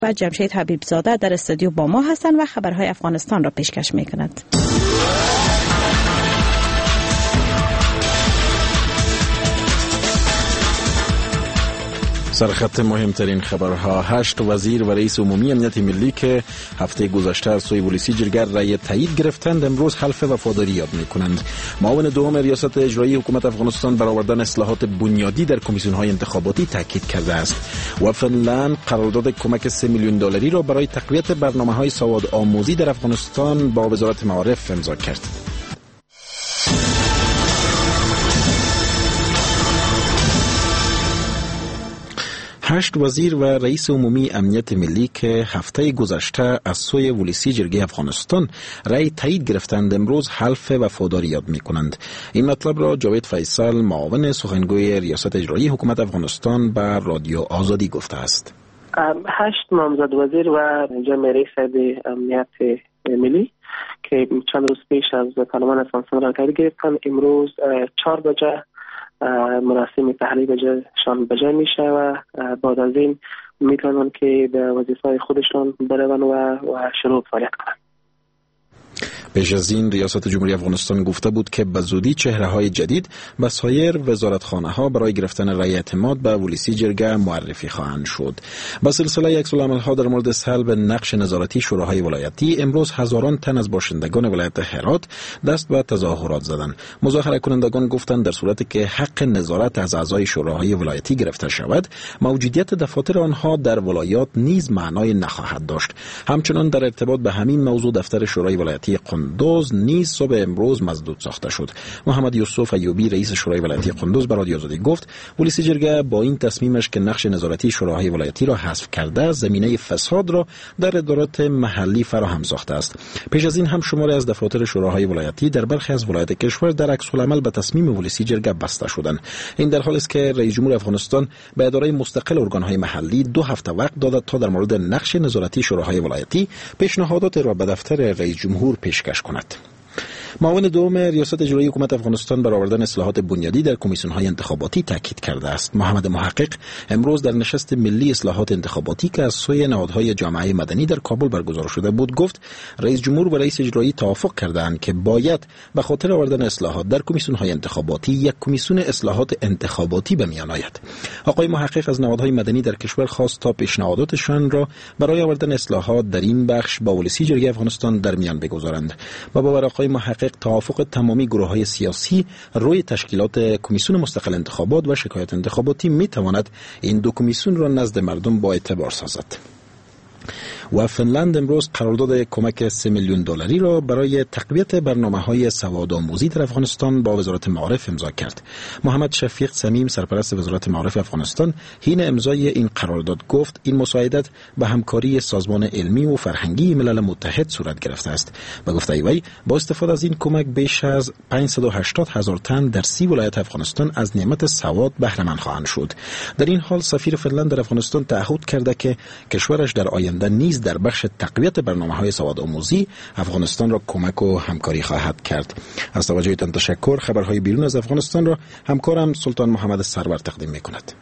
و جمشید حبیبزاده در استودیو با ما هستند و خبرهای افغانستان را پیشکش می‌کنند. سرخط مهمترین خبرها: 8 وزیر و رئیس عمومی امنیت ملی که هفته گذشته از سوی پلیسی جرگه رأی تایید گرفتند امروز حلف وفاداری یاد می‌کنند. معاون دوم ریاست اجرایی حکومت افغانستان بر آوردن اصلاحات بنیادی در کمیسیون‌های انتخاباتی تاکید کرده است و فنلند قرارداد کمک $3 میلیون را برای تقویت برنامه‌های سواد آموزی در افغانستان با وزارت معارف امضا کرد. 8 وزیر و رئیس عمومی امنیت ملی که هفته گذشته از سوی پلیسی جرگه افغانستان رأی تایید گرفتند امروز حلف وفاداری یاد می‌کنند. این مطلب را جاوید فیصل، معاون سخنگوی ریاست اجرایی حکومت افغانستان به رادیو آزادی گفته است. 8 نامزد وزیر و جمع رئیس امنیت ملی که چند روز پیش از پارلمان افغانستان را تایید گرفتند امروز 4 بجه مراسم تحلیل شان بجا میشه و بعد از این میتونن که به وظیفه خودشان بروند و شروع فعالیت کنند. پیش از این ریاست جمهوری افغانستان گفته بود که به زودی چهره‌های جدید به سایر وزارتخانه‌ها برای گرفتن رأی اعتماد به پلیسی جرگه معرفی خواهند شد. با سلسله عکس‌العمل‌ها در مورد سلب نقش نظارتی شوراهای ولایتی امروز هزاران تن از باشندگان ولایت هرات دست به تظاهرات زدند. مظاهره کنندگان گفتند در صورتی که حق نظارت از اعضای شوراهای ولایتی گرفته شود، موجودیت دفاتر آنها در ولایات نیز معنای نخواهد داشت. همچنان در ارتباط به همین موضوع دفتر شورای ولایتی قندوز نیز صبح امروز مسدود ساخته شد. محمد یوسف ایوبی رئیس شورای ولایتی قندوز به رادیو آزادی گفت پلیسی جرگه با این تصمیمش که نقش نظارتی شوراهای ولایتی را حذف کرده زمینه فساد را در ادارات محلی فراهم ساخته است. پیش از این هم شماری از دفاتر شوراهای ولایتی در برخی از ولایات کشور در عکس‌العمل به تصمیم پلیسی جرگه بسته شدند. این در حالی است که رئیس جمهور افغانستان به اداره مستقل ارگان‌های محلی 2 هفته وقت داده تا در مورد نقش نظارتی شوراهای ولایتی پیشنهادات را به دفتر رئیس جمهور پیشکش کند. معاون دوم ریاست اجرایی حکومت افغانستان بر آوردن اصلاحات بنیادی در کمیسیون‌های انتخاباتی تاکید کرده است. محمد محقق امروز در نشست ملی اصلاحات انتخاباتی که از سوی نهادهای جامعه مدنی در کابل برگزار شده بود گفت رئیس جمهور و رئیس اجرایی توافق کردند که باید به خاطر آوردن اصلاحات در کمیسیون‌های انتخاباتی یک کمیسیون اصلاحات انتخاباتی به میان آید. آقای محقق از نهادهای مدنی در کشور خواست تا پیشنهاداتشان را برای آوردن اصلاحات در این بخش با پلیسی جرگه افغانستان در میان بگذارند. با باور آقای محقق توافق تمامی گروه‌های سیاسی روی تشکیلات کمیسیون مستقل انتخابات و شکایت انتخاباتی می‌تواند این دو کمیسیون را نزد مردم با اعتبار سازد. و فنلند امروز قرارداد کمک $3 میلیون را برای تقویت برنامه‌های سوادآموزی در افغانستان با وزارت معارف امضا کرد. محمد شفیق صمیم سرپرست وزارت معارف افغانستان حین امضای این قرارداد گفت این مساعدت به همکاری سازمان علمی و فرهنگی ملل متحد صورت گرفته است. به گفته وی با استفاده از این کمک بیش از 580,000 تن در 30 ولایت افغانستان از نعمت سواد بهره مند خواهند شد. در این حال سفیر فنلند در افغانستان تعهد کرده که کشورش در آینده نیز در بخش تقویت برنامه‌های سوادآموزی افغانستان را کمک و همکاری خواهد کرد. از توجهتان تشکر. خبرهای بیرون از افغانستان را همکارم سلطان محمد سرور تقدیم می‌کند.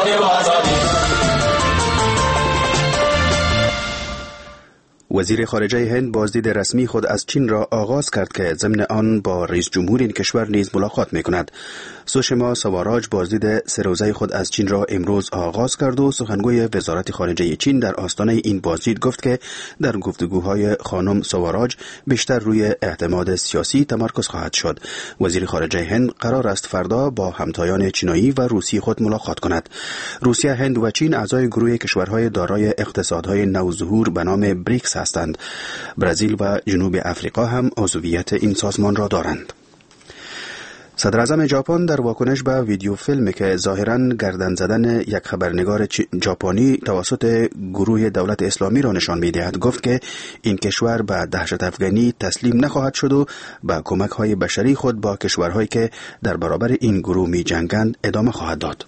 وزیر خارجه هند بازدید رسمی خود از چین را آغاز کرد که ضمن آن با رئیس جمهور این کشور نیز ملاقات می‌کند. سوشما سواراج بازدید 3 روزه خود از چین را امروز آغاز کرد و سخنگوی وزارت خارجه چین در آستانه این بازدید گفت که در گفتگوهای خانم سواراج بیشتر روی اعتماد سیاسی تمرکز خواهد شد. وزیر خارجه هند قرار است فردا با همتایان چینایی و روسی خود ملاقات کند. روسیه، هند و چین اعضای گروه کشورهای دارای اقتصادهای نوظهور به نام بریکس هستند. برزیل و جنوب افریقا هم عضویت این سازمان را دارند. صدر اعظم ژاپن در واکنش به ویدیو فیلمی که ظاهراً گردن زدن یک خبرنگار ژاپنی توسط گروه دولت اسلامی را نشان می‌دهد گفت که این کشور به دهشت افغانی تسلیم نخواهد شد و به کمک‌های بشری خود با کشورهایی که در برابر این گروه می‌جنگند ادامه خواهد داد.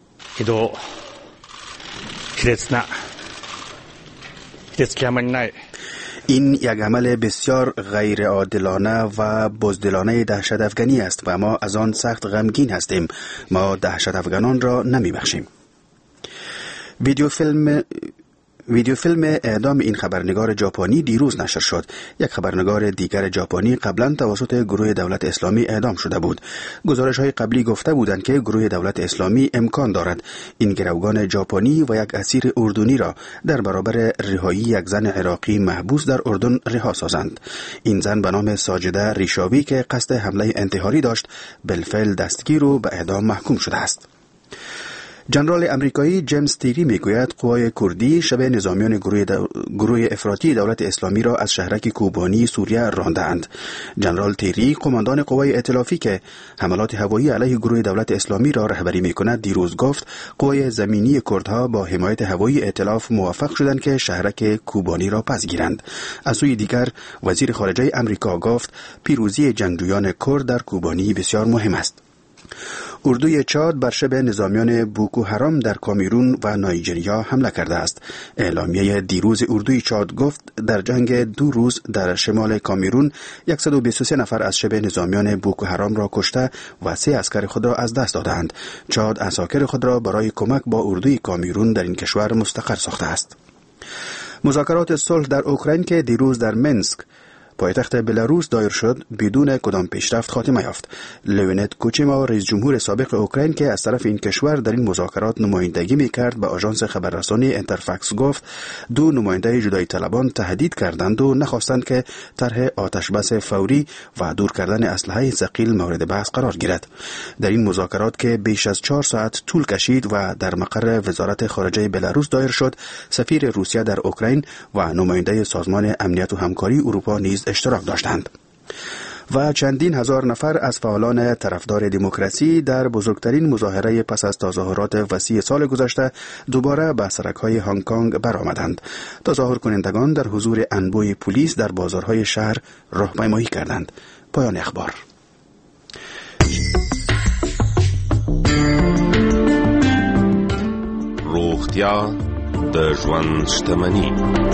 این یک عمل بسیار غیر عادلانه و بزدلانه دهشت افغانی است و ما از آن سخت غمگین هستیم. ما دهشت افغانان را نمی بخشیم. ویدیو فیلم اعدام این خبرنگار ژاپنی دیروز نشر شد. یک خبرنگار دیگر ژاپنی قبلا توسط گروه دولت اسلامی اعدام شده بود. گزارش‌های قبلی گفته بودند که گروه دولت اسلامی امکان دارد این گروگان ژاپنی و یک اسیر اردنی را در برابر رهایی یک زن عراقی محبوس در اردن رها سازند. این زن به نام ساجده ریشاوی که قصد حمله انتحاری داشت، بالفعل دستگیر و به اعدام محکوم شده است. جنرال امریکایی جیمز تیری میگوید قوای کردی شب نظامیان گروه افراطی دولت اسلامی را از شهرک کوبانی سوریه راندند. جنرال تیری قماندان قوای ائتلافی که حملات هوایی علیه گروه دولت اسلامی را رهبری میکند دیروز گفت قوای زمینی کردها با حمایت هوایی ائتلاف موفق شدند که شهرک کوبانی را پس گیرند. از سوی دیگر وزیر خارجه امریکا گفت پیروزی جنگجویان کرد در کوبانی بسیار مهم است. اردوی چاد بر شب نظامیان بوکو حرام در کامیرون و نایجریا حمله کرده است. اعلامیه دیروز اردوی چاد گفت در جنگ 2 روز در شمال کامیرون 123 نفر از شب نظامیان بوکو حرام را کشته و 3 عسکر خود را از دست دادند. چاد عساکر خود را برای کمک با اردوی کامیرون در این کشور مستقر ساخته است. مذاکرات صلح در اوکراین که دیروز در منسک پایتخت بلاروس دایر شد بدون کدام پیشرفت خاتمه یافت. لئونید کوچیما رئیس جمهور سابق اوکراین که از طرف این کشور در این مذاکرات نمایندگی می‌کرد به آژانس خبررسانی انترفاکس گفت 2 نماینده جدایی طلبان تهدید کردند و نخواستند که طرح آتشبس فوری و دور کردن اسلحه ثقیل مورد بحث قرار گیرد. در این مذاکرات که بیش از 4 ساعت طول کشید و در مقر وزارت خارجه بلاروس دایر شد، سفیر روسیه در اوکراین و نماینده سازمان امنیت و همکاری اروپا نیز اشتراک داشتند. و چندین هزار نفر از فعالان طرفدار دموکراسی در بزرگترین مظاهره پس از تظاهرات وسیع سال گذشته دوباره به سرک‌های هنگ کنگ برآمدند. تظاهر کنندگان در حضور انبوه پلیس در بازارهای شهر راهپیمایی کردند. پایان اخبار. روغتیا د ژوند شتمني.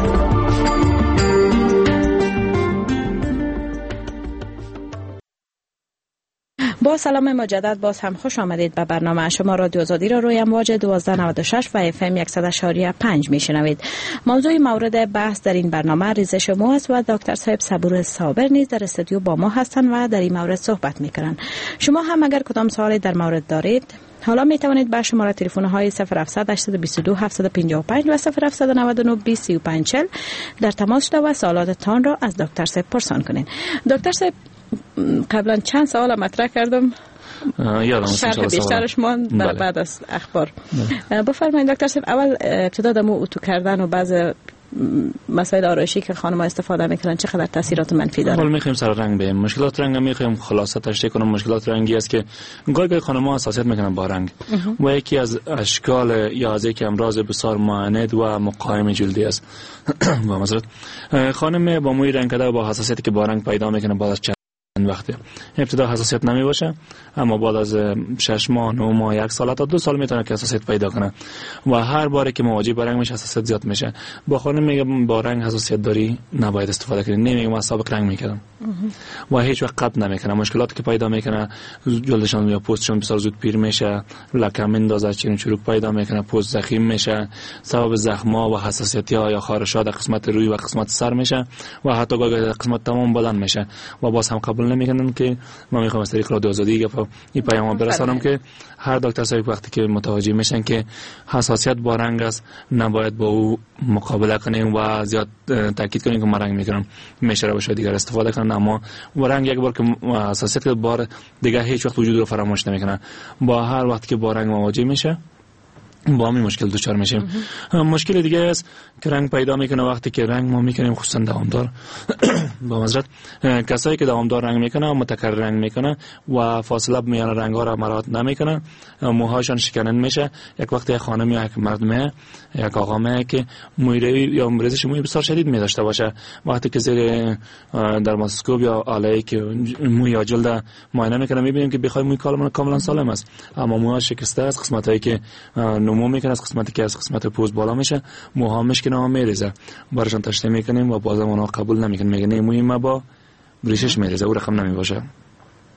با سلام مجدد باز هم خوش آمدید به برنامه. شما رادیو آزادی را روی امواج 1296 و اف ام 100.5 میشنوید. موضوع مورد بحث در این برنامه ریزش مو است و دکتر صاحب صبور صابر نیز در استودیو با ما هستند و در این مورد صحبت میکنند. شما هم اگر کدام سوالی در مورد دارید حالا می توانید به شماره تلفن های 0700 822 755 و 0799 2035 در تماس شده و سوالاتتان را از دکتر صاحب پرسان کنید. دکتر صاحب قبلا چند سوال مطرح کردم، شرح بیشترش ماند در بعد از اخبار. بفرمایید دکتر صاحب، اول ابتدا دمو اتو کردن و بعض مسائل آرایشی که خانم‌ها استفاده میکنن چقدر تاثیرات منفی داره؟ اول میخوایم سر رنگ بریم. مشکلات رنگ میخوایم خلاصه تشریح کنم. مشکلات رنگی است که گاهی خانم‌ها حساسیت میکنن با رنگ و یکی از اشکال یا از یک امراض بسیار معاند و مقاوم جلدی است. با معذرت خانم با موی رنگ کرده و با حساسیتی که با رنگ پیدا میکنه بعد از وقتی ابتدا حساسیت نمی باشه، اما بعد از 6 ماه 9 ماه 1 سال تا 2 سال میتونه که حساسیت پیدا کنه و هر باری که مواجه با رنگ میشه حساسیت زیاد میشه. با خانم میگم با رنگ حساسیت داری نباید استفاده کنی. نمیگم من سابق رنگ میکردم و هیچ وقت قطع نمیکنه. مشکلاتی که پیدا میکنه جلدشان یا پوستشون بسیار زود پیر میشه، لکه میندازه، چین چروک پیدا میکنه، پوست زخیم میشه، سبب زخم‌ها و حساسیت‌ها یا خارش‌ها در قسمت روی و قسمت سر میشه و حتی گاهی در قسمت تمام بدن میشه و باز هم قبول نمیکنن که ما میخوام از طریق رادیو آزادی این پیام برسانم که هر دکتر صاحب وقتی که متوجه میشن که حساسیت با رنگ است نباید با او مقابله کنیم و زیاد تاکید کنیم که ما رنگ میکنم، میشه روش دیگر استفاده کنن. اما با رنگ یک بار که حساسیت بار دیگه هیچ وقت وجود رو فراموش نمیکنه. با هر وقت که با رنگ مواجه میشه با همین مشکل دچار میشیم. مشکل دیگه است که رنگ پیدا میکنه وقتی که رنگ ما میکنیم خصوصا دوامدار. با معذرت کسایی که دوامدار رنگ میکنه متکرر رنگ میکنه و فاصله میان رنگ ها را مراعات نمیکنه، موهاشون شکننده میشه. یک وقتی خانم یا یک مرد یک آقا که موی یا ریزش موی بسیار شدید میداشته باشه، وقتی که زیر درماتوسکوپ یا آله‌ای که موی یا جلد معاینه میکنه میبینیم که بخوای موی کاملا سالم است، اما موهاش شکسته است. قسمتایی که نمو میکنه از قسمتی که از قسمت پوست بالا میشه موها مشکنه ها میریزه، براشون تشریح میکنیم و بازم اونها قبول نمیکنن، میگن موی ما با ریشش میریزه، او رقم نمیباشه.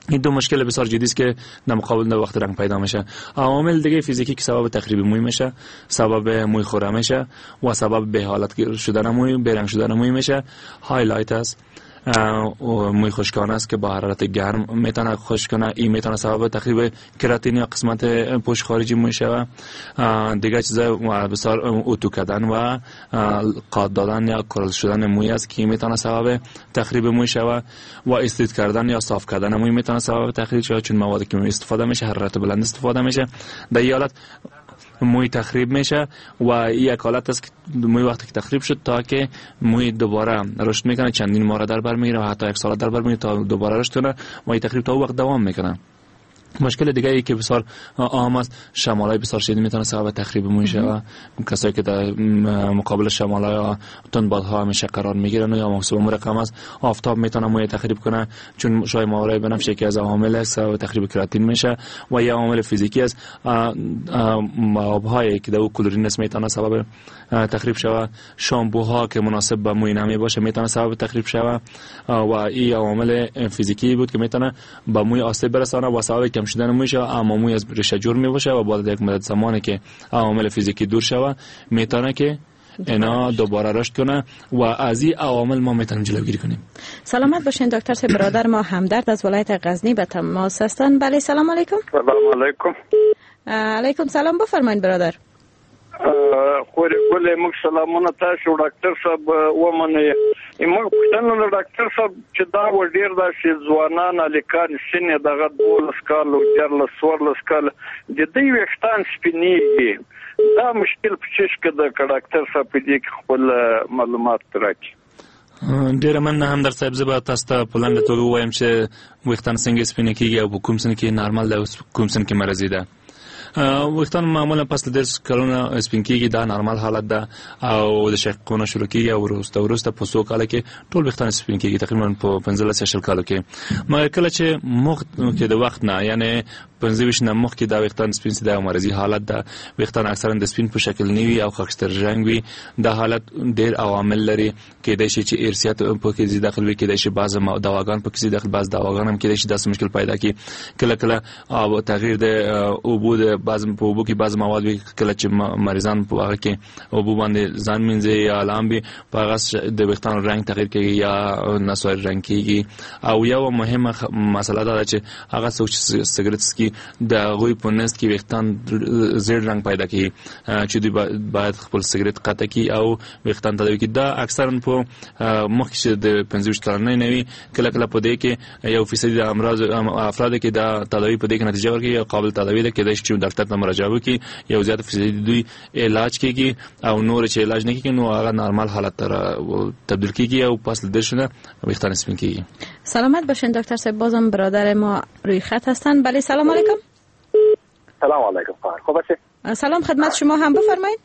این دو مشکل بسیار جدی است که در مقابل در وقت رنگ پیدا میشه. عوامل دیگه فیزیکی که سبب تخریب موی میشه، سبب موی خوره میشه و سبب به حالت شدن موی، به رنگ شدن موی میشه. هایلایت است، موی خشکانه است که با حرارت گرم میتونه خشک کنه. این میتونه سبب تخریب کراتین یا قسمت پوست خارجی موی شود. دیگه چیزا بسیار اتو کردن و قاد دادن یا کرل شدن موی است که میتونه سبب تخریب موی شود و استریت کردن یا صاف کردن موی میتونه سبب تخریب شود، چون مواد کیمیایی استفاده میشه، حرارت بلند استفاده میشه. در این حالت موی تخریب میشه و این یک حالت است که موی وقتی که تخریب شد تا که موی دوباره رشد میکنه چندین ماه در بر میگیره و حتی یک سال در بر میگیره تا دوباره رشد کنه و این تخریب تا وقت دوام میکنه. مشکل دیگه ای که بسیار عام است، شمالای بسیار شدید میتونه سبب تخریب موی شود. کسایی که در مقابل شمالای تندبادها همیشه قرار میگیرن یا محسوب رقم است، آفتاب میتونه موی تخریب کنه، چون شای ماورای بنفش یکی از عوامل است سبب تخریب کراتین میشه و یا عامل فیزیکی است. آبهایی که در کلورین است میتونه سبب تخریب شود. شامپوها که مناسب به موی نمی باشه میتونه سبب تخریب شود و این عوامل فیزیکی بود که میتونه به موی آسیب برسانه و سبب کم شدن موی شود. اما موی از ریشه جور می باشه و بعد یک مدت زمانی که عوامل فیزیکی دور شود میتونه که اینا دوباره رشد کنه و از این عوامل ما میتونیم جلوگیری کنیم. سلامت باشین دکتر صاحب. برادر ما همدرد از ولایت غزنی به تماس هستند. بله سلام علیکم. سلام علیکم. علیکم سلام، بفرمایید برادر. خوري ګلې موږ سلامونه تاسو ډاکټر صاحب ومنه موږ پښتنو ډاکټر صاحب چې دا ډیر د ځوانان الیکان سینې دغه 12 کال او 14 کال د دې وختان سپینیږي دا مشکل پچش کده ډاکټر صاحب دې خپل معلومات راکړي. ډیر من هم در صاحب زبا تاسو ته په لاندې توګه وایم چې وختان څنګه سپینې کیږي او کوم څنګه کې نارمال ده کوم څنګه کې مرضی ده. وختان معمولا پس د 10 کلونو سپین کیږي، دا نارمال حالت ده او د شقونه شروع کیږي او وروسته په څو کال کې ټول وختان سپین کیږي، تقریبا په 15 کال کې. مګر کله چې مخ کې د وخت نه یعنی 15 نه مخ کې دا وختان سپین سي د مرضی حالت ده. وختان اکثرا د سپین په شکل نیوي او خاکستر رنگ وي. دا حالت ډیر عوامل لري کې د شي چې ارثیات په کې زیات داخل وي، کې د شي بعض دواګان په کې زیات داخل، بعض دواګان هم کې د شي داسې مشکل پیدا کی. کله او تغییر د اوبو د بعض په اوبو کې بعض مواد وي، کله چې مریضان په هغه کې اوبو باندې ځان مینځي یا لامبي په هغه د وختان رنگ تغییر کوي یا نسوار رنگ کیږي. او یو مهمه مسله ده چې هغه څوک چې سیګریټ سکي د غوي په نس کې وختان زیړ رنگ پیدا کوي چې دوی باید خپل سیګریټ قطع کړي او وختان تداوی کړي. دا اکثرا په مخ کې د 15 کلنۍ نه وي، کله په دې کې 1% د امراض افراد کې دا تداوی په دې کې نتیجه ورکړي او قابل تداوی ده کې د چې ډاکټر ته مراجعه وکړي، یو زیات فیصد دوی علاج کیږي او نور چې علاج نه کیږي نو هغه نارمال حالت ته تبدیل کیږي او پس له دشنه وختان سپین کیږي. سلامت باشین دکتر صاحب. بازم برادر ما روی خط هستند. بله سلام علیکم. سلام علیکم. خوب هستید؟ سلام خدمت شما هم، بفرمایید.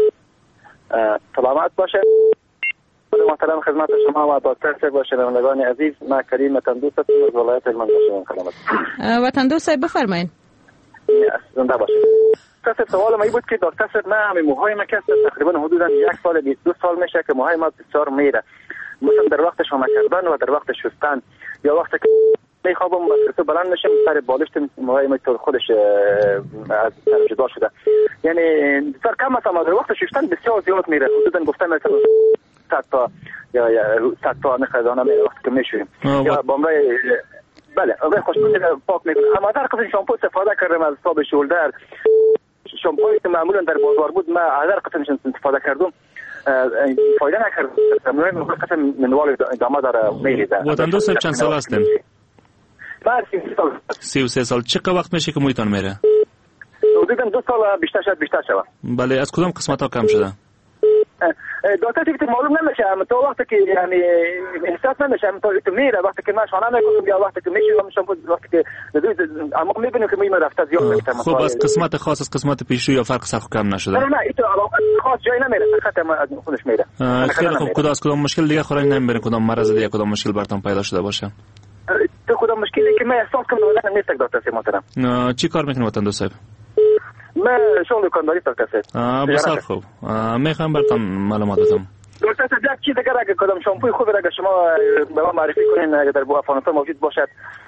سلامت باشه. محترم خدمت شما و دکتر صاحب و شنوندگان عزیز، من کریم تندوست هستم از ولایت هلمند. خدمت وطن دوست صاحب بفرمایید. زنده باشید. دکتر سوال ما این بود که دکتر صاحب من همین موهای ما که تقریبا حدودا 1 سال 22 سال میشه که موهای ما بسیار میره، مثلا در وقت شما کردن و در وقت شستن یا وقتی که میخوابم تو بلند میشم سر بالشت موهای ما تو خودش از سر جدا شده، یعنی بسیار کم مثلا در وقت شستن بسیار زیاد میره، حدودا گفتم مثلا 100 تا یا 100 تا نخدانه میره وقتی که میشویم یا بامرای بله آقای خوشبو پاک میکنه. اما در قسم شامپو استفاده کردم از صاب شولدر، شامپویی که معمولا در بازار بود ما هر قسمش استفاده کردم فایده نکرد. من قسم منوال ادامه داره میریزه. وطن دوست صاحب چند سال هستین؟ من 33 سال. چقدر وقت میشه که مویتان میره؟ حدودا 2 سال بیشتر شد. بله از کدام قسمت ها کم شده؟ دکتر تیفت معلوم نمیشه، اما تو وقتی که یعنی احساس نمیشه، اما تو میره وقتی که من شانه میکنم یا وقتی که میشم شامپو وقتی که اما میبینم که میمه رفته زیاد میشه. خب از قسمت خاص از قسمت پیشرو یا فرق سخت کم نشده؟ نه اینو خاص جای نمیره، فقط از خودش میره. خیلی خوب. کدام مشکل دیگه خورای نمیبینه، کدام مرض دیگه کدام مشکل براتون پیدا شده باشه؟ تو کدام مشکلی که من احساس کنم واقعا نیست دکتر محترم. چی کار میکنه وطن دوست صاحب؟ من شغل دکانداری دکتر صاحب. بسیار خوب. میخوام براتون معلومات بدم. دکتر صاحب یک چیز دیگه اگه کدام شامپوی خوبی اگه شما به ما معرفی کنین اگه در افغانستان موجود باشد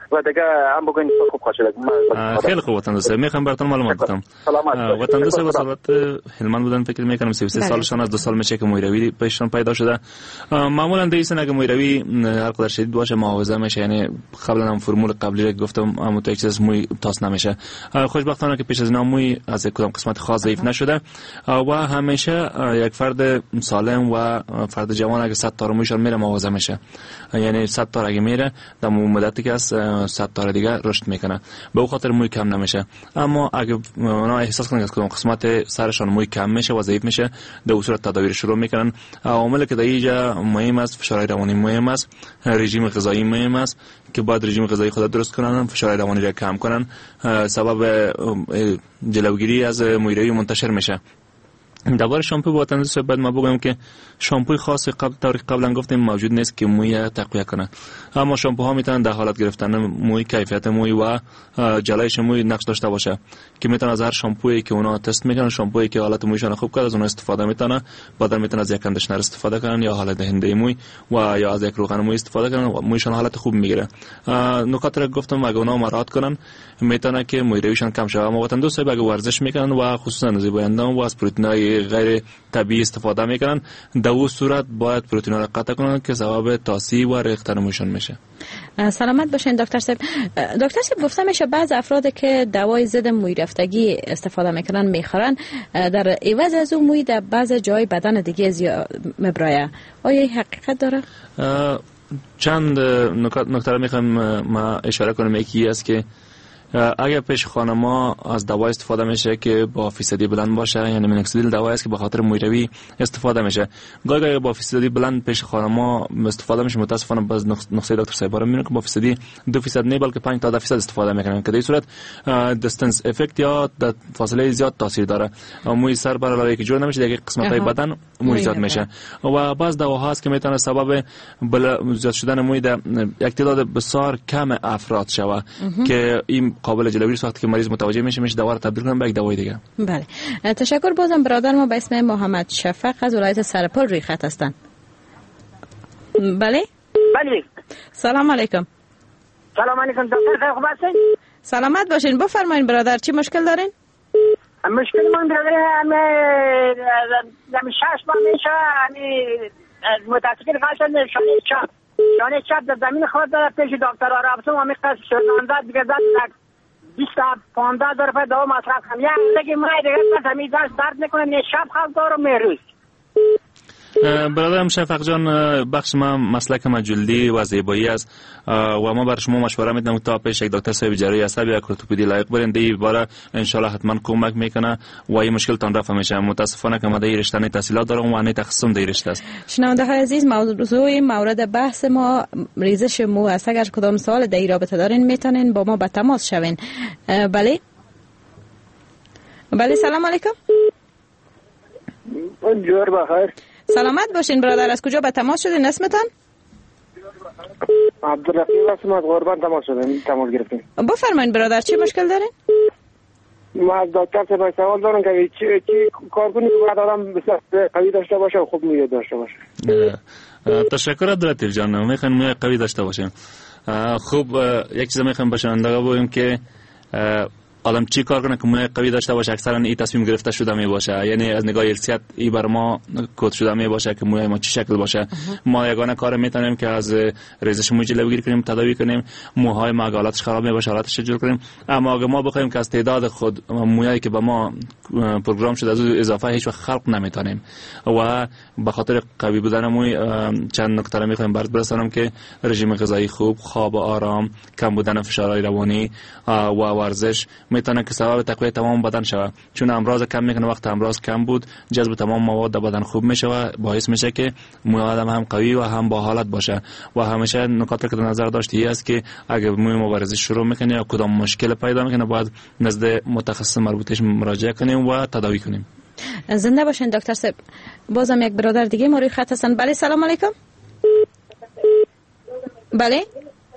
و دیگه هم بگوین خوب خواهد. خیلی خوب وطن دوست. میخوام براتون معلومات بدم. وطن دوست وسالت هلمند بودن فکر میکنم 33 سالشان از 2 سال میشه که مویروی پیششون پیدا شده. معمولا دیسن اگه مویروی هر قدر شدید باشه معاوضه میشه، یعنی قبلا هم فرمول قبلی گفتم اما تو چیز موی تاس نمیشه. خوشبختانه که پیش از اینا موی از کدام قسمت خاص ضعیف نشده و همیشه یک فرد سالم و فرد جوان اگه 100 تا مویشون میره معاوضه میشه، یعنی 100 تا اگه میره در مدتی که از 100 تا دیگه رشد میکنه، به اون خاطر موی کم نمیشه. اما اگه اونا احساس کنن که کدام قسمت سرشون موی کم میشه و ضعیف میشه، در صورت تداویر شروع میکنن. عواملی که در اینجا مهم است، فشار روانی مهم است، رژیم غذایی مهم است که باید رژیم غذایی خود درست کنن، فشار روانی را کم کنن، سبب جلوگیری از مویروی منتشر میشه. درباره شامپو با وطن دوست بعد ما بگم که شامپوی خاص قبلا گفتیم موجود نیست که موی تقویت کنه، اما شامپوها میتونن در حالت گرفتن موی، کیفیت موی و جلایش موی نقش داشته باشه که میتونن از هر شامپویی که اونا تست میکنن، شامپویی که حالت مویشون خوب کرد از اون استفاده میتونن، بعدا میتونن از یک کندیشنر استفاده کنن یا حالت دهنده موی و یا از یک روغن موی استفاده کنن و مویشون حالت خوب میگیره. نکات رو گفتم اگه اونا مراعات کنن میتونه که مویرویشون کم شه. اما وطن دوست اگه ورزش میکنن و خصوصا زیبایندان و از پروتئینای غیر طبیعی استفاده میکنن، در اون صورت باید پروتئین را قطع کنن که سبب تاسی و ریختن مویشون میشه. سلامت باشین دکتر صاحب. دکتر صاحب گفته میشه بعض افراد که دوای ضد موی رفتگی استفاده میکنن میخورن، در عوض از اون موی در بعض جای بدن دیگه زیاد میبرایه. آیا این حقیقت داره؟ چند نکته میخوام ما اشاره کنم. یکی است که اگر پیش خانما از دوا استفاده میشه که با فیصدی بلند باشه، یعنی مینوکسیدیل دوایی است که به خاطر مویروی استفاده میشه، گاهی با فیصدی بلند پیش خانما استفاده میشه، متاسفانه باز نقطه دکتر صاحب رو میبینه که با فیصدی 2% نه بلکه 5 تا 10% استفاده میکنن که در این صورت دیستنس افکت یا فاصله زیاد تاثیر داره. موی سر برای که جور نمیشه، دیگه قسمت‌های بدن موی زیاد میشه و بعض دواها هست که میتونه سبب زیاد شدن موی در یک تعداد بسیار کم افراد شوه که این قابل جلوگیری است. وقتی که مریض متوجه میشه دوا رو تبدیل کنه به یک دوای دیگه. بله تشکر. بازم برادر ما به اسم محمد شفق از ولایت سرپل روی خط هستند. بله سلام علیکم. سلام علیکم دکتر، خوب هستین؟ سلامت باشین. بفرمایید برادر چی مشکل دارین؟ مشکل من برادر همه 6 ماه میشه متاسفانه خواستن شانه چپ در زمین خود پیش دکتر را رفتم و میخواست شدنده دیگه زد 20-15 دور دوا مصرف کنم. دیگه ما دیگه همین درد میکنه، نه شب خواب دارم نه روز. برادرم شفق جان، بخش ما مسلک ما جلدی و زیبایی است و ما بر شما مشوره میدم تا پیش یک دکتر صاحب جراحی عصب یا ارتوپدی لایق برین. دی باره ان شاء الله حتما کمک میکنه و این مشکل تان رفع میشه. متاسفانه که ما در رشته تحصیلات دارم و نه تخصصم در رشته است. شنونده های عزیز، موضوع مورد بحث ما ریزش مو است. اگر کدام سوال در این رابطه دارین میتونین با ما به تماس شوین. بله سلام علیکم. جوار بخیر. سلامت باشین برادر. از کجا به تماس شدین؟ اسمتان؟ عبدالرقیب هستم از قربان تماس گرفتیم. بفرمایید برادر چی مشکل دارین؟ ما از دکتر صاحب سوال دارم که چی کار کنیم که بعد آدم بسیار قوی داشته باشه و خوب میاد داشته باشه. تشکر عبدالرقیب جان. میخوایم موی قوی داشته باشیم. خوب یک چیز میخوایم به شنونده بگیم که آدم چی کار کنه که موی قوی داشته باشه. اکثرا این تصمیم گرفته شده می باشه، یعنی از نگاه ارثیات این بر ما کد شده می باشه که موی ما چی شکل باشه. ما یگانه کار میتونیم که از ریزش موی جلوگیری کنیم، تداوی کنیم. موهای ما حالتش خراب می باشه حالتش جور کنیم. اما اگه ما بخوایم که از تعداد خود مویایی که به ما پروگرام شده از اضافه هیچ وقت خلق نمیتونیم و به خاطر قوی بودن موی چند نکته رو میخوایم برسونم که رژیم غذایی خوب، خواب آرام، کم بودن فشارهای روانی و ورزش میتونه که سبب تقویت تمام بدن شوه. چون امراض کم میکنه. وقت امراض کم بود جذب تمام مواد در بدن خوب میشه و باعث میشه که موی آدم هم قوی و هم با حالت باشه. و همیشه نکاتی که در نظر داشتی است که اگه موی ورزش شروع میکنه یا کدام مشکل پیدا میکنه باید نزد متخصص مربوطش مراجعه کنیم و تداوی کنیم. زنده باشین دکتر صاحب. بازم یک برادر دیگه ما روی خط هستن. بله سلام علیکم. بله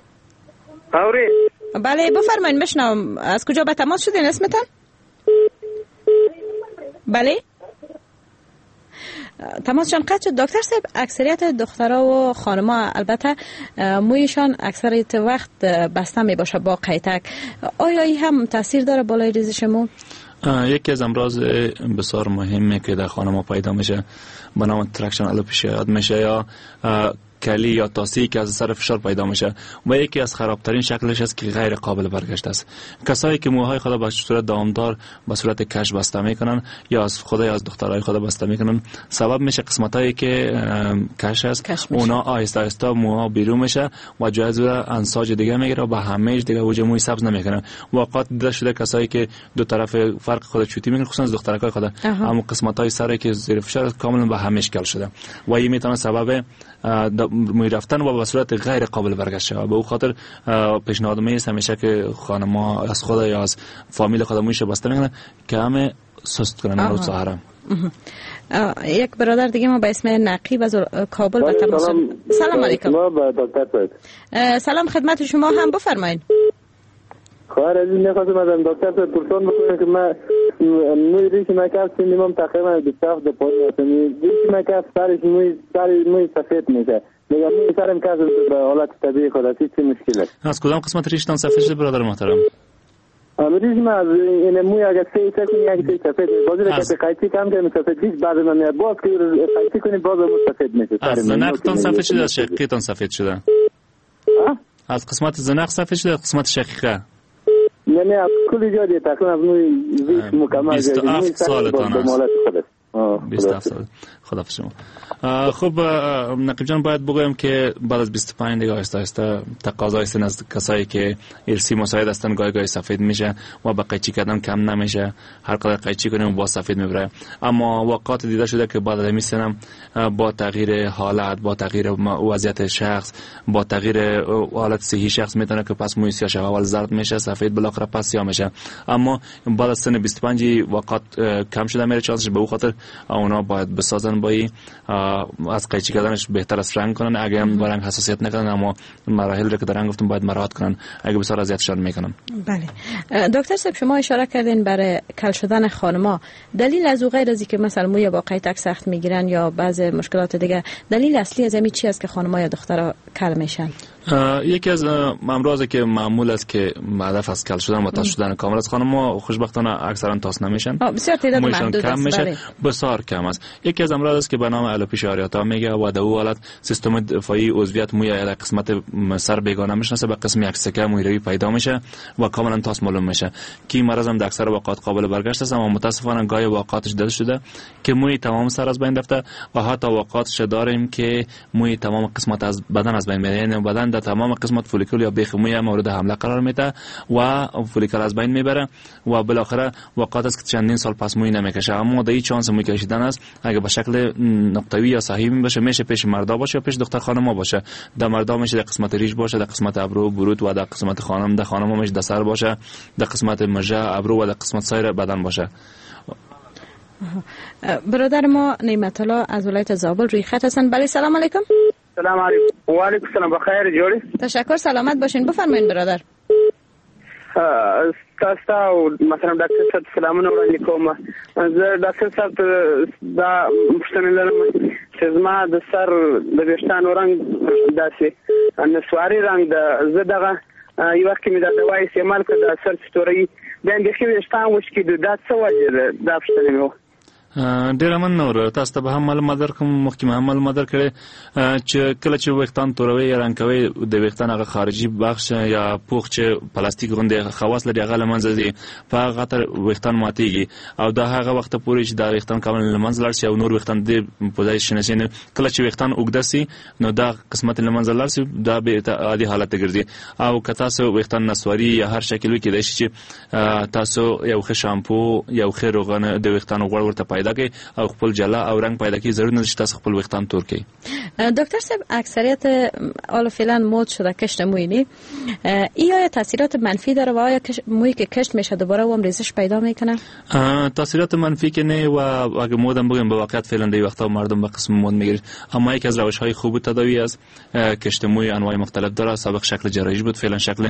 بله بفرمایید بشنوم. از کجا به تماس شدین؟ اسمتان؟ بله تماس جان قطع دکتر صاحب، اکثریت دخترها و خانم‌ها البته مویشان اکثریت وقت بسته می باشه با قیتک. آیا این هم تاثیر داره بالای ریزش مو؟ یکی از امراض بسیار مهمه که در خانم‌ها پیدا میشه به نام تراکشن آلوپشیا یاد میشه یا کلی یا تاسی که از اثر فشار پیدا میشه و یکی از خرابترین شکلش است که غیر قابل برگشت است. کسایی که موهای خود به صورت دامدار به صورت کش بسته میکنن یا از خود یا از دخترای خود بسته میکنن، سبب میشه قسمتایی که کش است اونا آهسته آهسته موها بیرون میشه و جای انساج دیگه میگیره و به همهش دیگه وجه موی سبز نمیکنه. واقعا دیده شده کسایی که دو طرف فرق خود چوتی میکنن، خصوصا دخترای خود، اما قسمتای سری که زیر فشار کاملا به همش کل شده و این میتونه سبب موی رفتن و به صورت غیر قابل برگشت شود. به او خاطر پیشنهاد میست همیشه که خانم‌ها از خود یا از فامیل خود مویش بسته میکنن که همه سست کنن روز سحرم. یک برادر دیگه ما به اسم نقیب از کابل با تماس. سلام علیکم. سلام خدمت شما، هم بفرمایید. خواهر عزیز میخواستم از دکتر صاحب پرسان بکنم که من موی ریش مکف سنیمم تقریبا 27 تا پایین است. ریش مکف سرش موی سفید میشه. میگم موی سرم که به حالت طبیعی خود است، چه مشکل است؟ از کدام قسمت ریشتان سفید شده برادر محترم؟ ریش من از این موی اگر سه کنی یک سفید بازی رو که قیچی کم کنیم سفید ریش بعد من میاد، باز که قیچی کنیم باز سفید میشه. از زنقتان سفید شده از شقیقتان سفید شده؟ از قسمت زنق سفید شده قسمت شقیقه؟ نه از کلی جایی تقریبا از موی ریش مکمل 27 سالتان است. 27 سال. خدا شما. خب نقیب جان باید بگویم که بعد از 25 دیگه آهسته آهسته تقاضای سن از کسایی که ارثی مساعد هستن گاهی سفید میشه و با قیچی کردن کم نمیشه. هر قدر قیچی کنیم با سفید میبره. اما واقعات دیده شده که بعد از این سن با تغییر حالت، با تغییر وضعیت شخص، با تغییر حالت صحی شخص میتونه که پس موی سیاه اول زرد میشه، سفید بالاخره پس سیاه میشه. اما بعد از سن 25 واقعات کم شده میره، چانسش به او خاطر اونا باید بسازن با از قیچی کردنش بهتر از رنگ کنن. اگه هم برنگ حساسیت نکنن اما مراحل رو که درنگ گفتم باید مراعات کنن اگه بسیار اذیتشان میکنن. بله دکتر صاحب شما اشاره کردین برای کل شدن خانما، دلیل از او غیر از که مثلا موی با قیتک سخت میگیرن یا بعض مشکلات دیگه، دلیل اصلی از این چی است که خانما یا دخترها کل میشن؟ یکی از امراضی که معمول است که هدف از کل شدن و تاس شدن کامل از خانم‌ها خوشبختانه اکثرا تاس نمیشن، بسیار تعداد محدود کم میشه، بسیار کم است. یکی از امراض است که به نام آلوپشیا آریاتا میگه و در او حالت سیستم دفاعی عضویت موی در قسمت سر بیگانه میشناسه، به قسم یک سکه موی روی پیدا میشه و کاملا تاس معلوم میشه که مرض هم در اکثر اوقات قابل برگشت است. اما متاسفانه گاهی اوقاتش دیده شده که موی تمام سر از بین رفته و حتی اوقاتش داریم که موی تمام قسمت از بدن از بین میره، یعنی بدن در تمام قسمت فولیکول یا بیخ موی مورد حمله قرار میده و فولیکول از بین میبره و بالاخره وقت است که چندین سال پس موی نمیکشه. اما در این چانس موی کشیدن است اگه به شکل نقطه‌ای یا صحیح باشه میشه پیش مردا باشه یا پیش دختر خانم باشه. در مردا میشه در قسمت ریش باشه، در قسمت ابرو برود و در قسمت خانم، در خانم میشه در سر باشه، در قسمت مژه ابرو و در قسمت سایر بدن باشه. برادر ما نعمت الله از ولایت زابل روی خط هستن. بله سلام علیکم. سلام علیکم. و علیکم السلام. بخیر جوری؟ تشکر، سلامت باشین. بفرمایید برادر. تاسو مثلا ډاکټر صاحب سلامونه وړاندې کوم. زه ډاکټر صاحب دا پوښتنه لرم چې زما د سر د ویښتانو رنګ داسې نسواري رنګ ده. زه دغه یو وخت کې مې دا دوا استعمال کړه د سر ستوري بیا اندېښې ویښتان وچکېدو. دا څه وجه ده؟ دا پوښتنه مې وه. ډیر من نور تاسو ته به هم معلومات درکوم، مخکې هم معلومات درکړې چې کله چې ویښتان توروي یا رنګ کوي د ویښتان هغه خارجي بخش یا پوښ چې پلاستیک غوندې خواص لري هغه له منځه ځي، په هغه خاطر ویښتان ماتېږي او دا هغه وخت پورې چې دا ویښتان کاملا له منځه لاړ شي او نور ویښتان دې په ځای شي نه. کله چې ویښتان اوږده سي نو دا قسمت له منځه لاړ شي، دا به عادي حالت ته ګرځي. او که تاسو ویښتان نسواري یا هر شکل وي کېدای شي چې تاسو یو ښه شامپو یو ښه روغن د ویښتانو غوړ ورته پیدا کړئ او خپل جلا او رنگ پیدا کړئ. ضروري نه چې تاسو خپل ویښتان تور کړئ. دکتر صاحب اکثریت حالا فعلا مد شده کشت موی نی، این آیا تاثیرات منفی داره و آیا مویی که کشت میشه دوباره و هم ریزش پیدا میکنه؟ تاثیرات منفی که نه و اگه مودم بگیم به واقعیت فعلا دی وقتا مردم به قسم مود میگیره. اما یکی از روش های خوب تداوی است کشت موی انواع مختلف داره. سابق شکل جراحی بود، فعلا شکل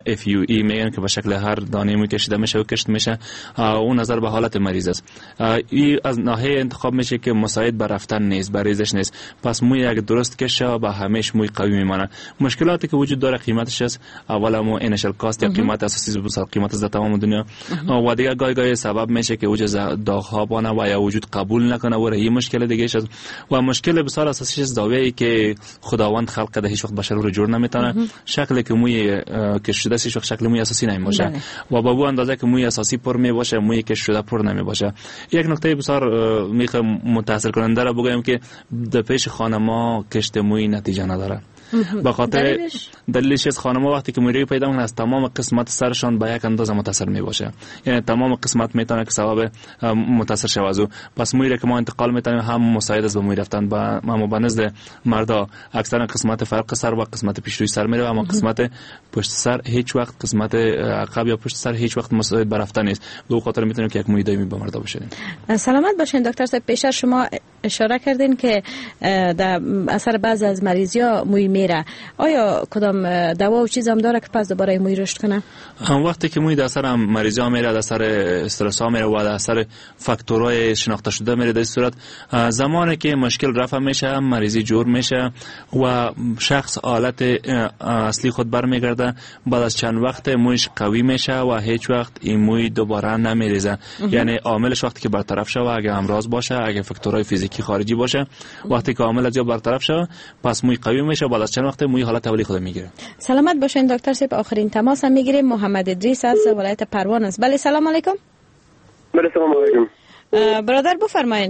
FUE میگن که به شکل هر دانه موی کشیده میشه و کشت میشه. اون نظر به حالت مریض است. این از ناحیه انتخاب میشه که مساعد بر رفتن نیست، بر ریزش نیست. پس موی اگه درست کشه با همیشه موی قوی میمانه. مشکلاتی که وجود داره قیمتش است. اول مو اینیشال کاست یا قیمت اساسی بسیار قیمت از تمام دنیا و دیگه گاهی سبب میشه که وجود داغ ها بانه و یا وجود قبول نکنه و این مشکل دیگه است. و مشکل بسیار اساسی است زاویه‌ای که خداوند خلق کرده هیچ وقت بشر رو جور نمیتونه. شکلی که موی کش شده هیچ وقت شکل موی اساسی نمیباشه و با بو اندازه که موی اساسی پر میباشه موی کش شده پر نمیباشه. یک نکته بسیار میخوام متاثر کننده را بگم که در پیش خانما کشت موی نتیجه نداره. به خاطر دلیلش از خانم‌ها وقتی که موی پیدا میکنن از تمام قسمت سرشان به یک اندازه متاثر میباشه، یعنی تمام قسمت میتونه که سبب متاثر شود از او. پس موی که ما انتقال میتونیم هم مساعد است به موی رفتن. با ما به نزد مردا اکثرا قسمت فرق سر و قسمت پیش روی سر میره، اما قسمت پشت سر هیچ وقت، قسمت عقب یا پشت سر هیچ وقت مساعد به رفتن نیست. به خاطر میتونیم که یک موی دائمی به مردا بشه. سلامت باشین دکتر صاحب. پیش شما اشاره کردین که در اثر بعضی از مریضی‌ها موی میره. آیا کدام دوا و چیز هم داره که پس دوباره موی رشد کنه؟ وقتی که موی در اثر مریضی‌ها میره، در اثر استرس ها میره و در اثر فاکتورهای شناخته شده میره، در صورت زمانی که مشکل رفع میشه، مریضی جور میشه و شخص حالت اصلی خود برمیگرده، بعد از چند وقت مویش قوی میشه و هیچ وقت این موی دوباره نمیریزه. یعنی عاملش وقتی که برطرف شه، اگه امراض باشه، اگه فاکتورهای فیزیکی خارجی باشه، وقتی که عامل از برطرف شه پس موی قوی میشه، بعد از چند وقت موی حالت اولی خود میگیره. سلامت باشین دکتر صاحب. آخرین تماس هم میگیریم. محمد ادریس از ولایت پروان است. بله سلام علیکم. بله سلام علیکم. برادر بفرمایید.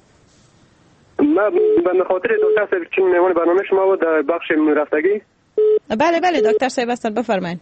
ما به خاطر دکتر صاحب چون مهمان برنامه شما بود در بخش رفتگی. بله دکتر صاحب هستن، بفرمایید.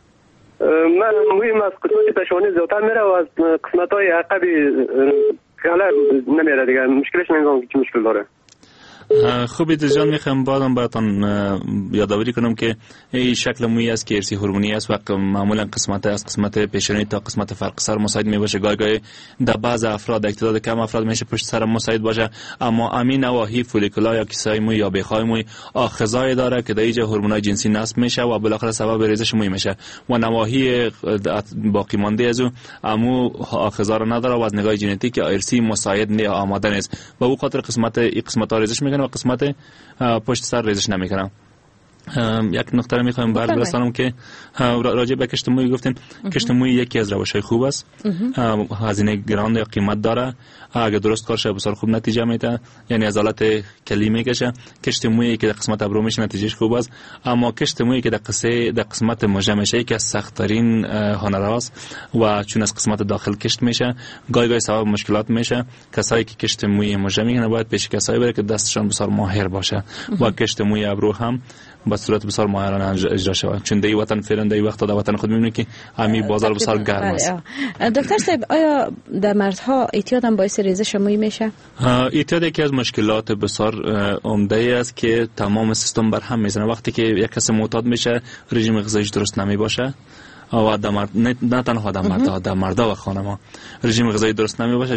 من مویم از قسمت پیشانی زیادتر میره و از قسمت‌های عقبی خیلی نمیره دیگه. مشکلش نمیدونم که چی مشکل داره. خوبی جان، میخوام بعدم براتون یادآوری کنم که این شکل مویی است که ارثی هورمونی است و معمولا قسمت از قسمت پیشانی تا قسمت فرق سر مساعد میباشه. گاهی در بعض افراد تعداد کم افراد میشه پشت سر مساعد باشه، اما امین نواحی فولیکولا یا کیسه موی یا بیخای موی آخذای داره که در اینجا هورمونای جنسی نصب میشه و بالاخره سبب ریزش موی میشه و نواحی باقی مانده از امو آخذا رو نداره و از نگاه ژنتیک یا ارثی مساعد نه آماده نیست و او خاطر قسمت ها ریزش میکنه و قسمت پشت سر ریزش نمیکنه. یک نکته رو میخوایم بررسانم که راجع به کشت موی گفتیم. کشت موی یکی از روش‌های خوب است، هزینه گران یا قیمت داره، اگه درست کار شه بسیار خوب نتیجه میده، یعنی از حالت کلی میکشه. کشت مویی که در قسمت ابرو میشه نتیجهش خوب است، اما کشت مویی که در قسمت مژه میشه یکی از سخت ترین هنراست و چون از قسمت داخل کشت میشه گاهی سبب مشکلات میشه. کسایی که کشت موی مژه میکنه باید پیش کسایی بره که دستشان بسیار ماهر باشه و کشت موی ابرو هم با صورت بسیار ماهرانه اجرا شود، چون در وطن فعلا در وقت در وطن خود میبینید که همین بازار بسیار گرم است. دکتر صاحب آیا در مردها اعتیاد هم باعث ریزش موی میشه؟ اعتیاد یکی از مشکلات بسیار عمده است که تمام سیستم بر هم میزنه. وقتی که یک کس معتاد میشه رژیم غذاییش درست نمیباشه و نه تنها در مردا و خانما رژیم غذایی درست نمیباشه،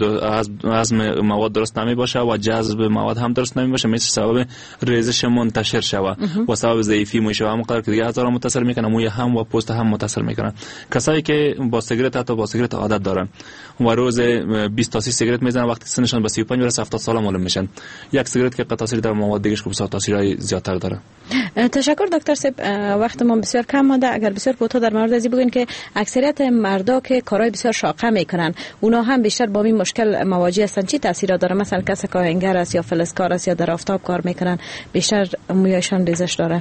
هضم مواد درست نمیباشه و جذب مواد هم درست نمیباشه، میشه سبب ریزش منتشر شود و سبب ضعیفی موی شود. همونقدر که دیگه هزاران متاثر میکنه، موی هم و پوست هم متاثر میکنه. کسایی که با سیگرت حتی با سیگرت عادت دارن و روز 20 تا 30 سیگرت میزنن، وقتی سنشون به 35 برسه 70 سال معلوم میشن. یک سیگرت که تاثیر در مواد دیگه خوب تاثیرای زیادتر داره. تشکر دکتر صاحب. وقت ما بسیار کم مونده، اگر بسیار کوتاه در مورد ازی بگین که اکثریت مردا که کارهای بسیار شاقه میکنن اونا هم بیشتر با این مشکل مواجه هستن، چی تاثیرات داره؟ مثلا کسی که آهنگر است یا فلزکار است یا در آفتاب کار میکنن بیشتر مویشان ریزش داره؟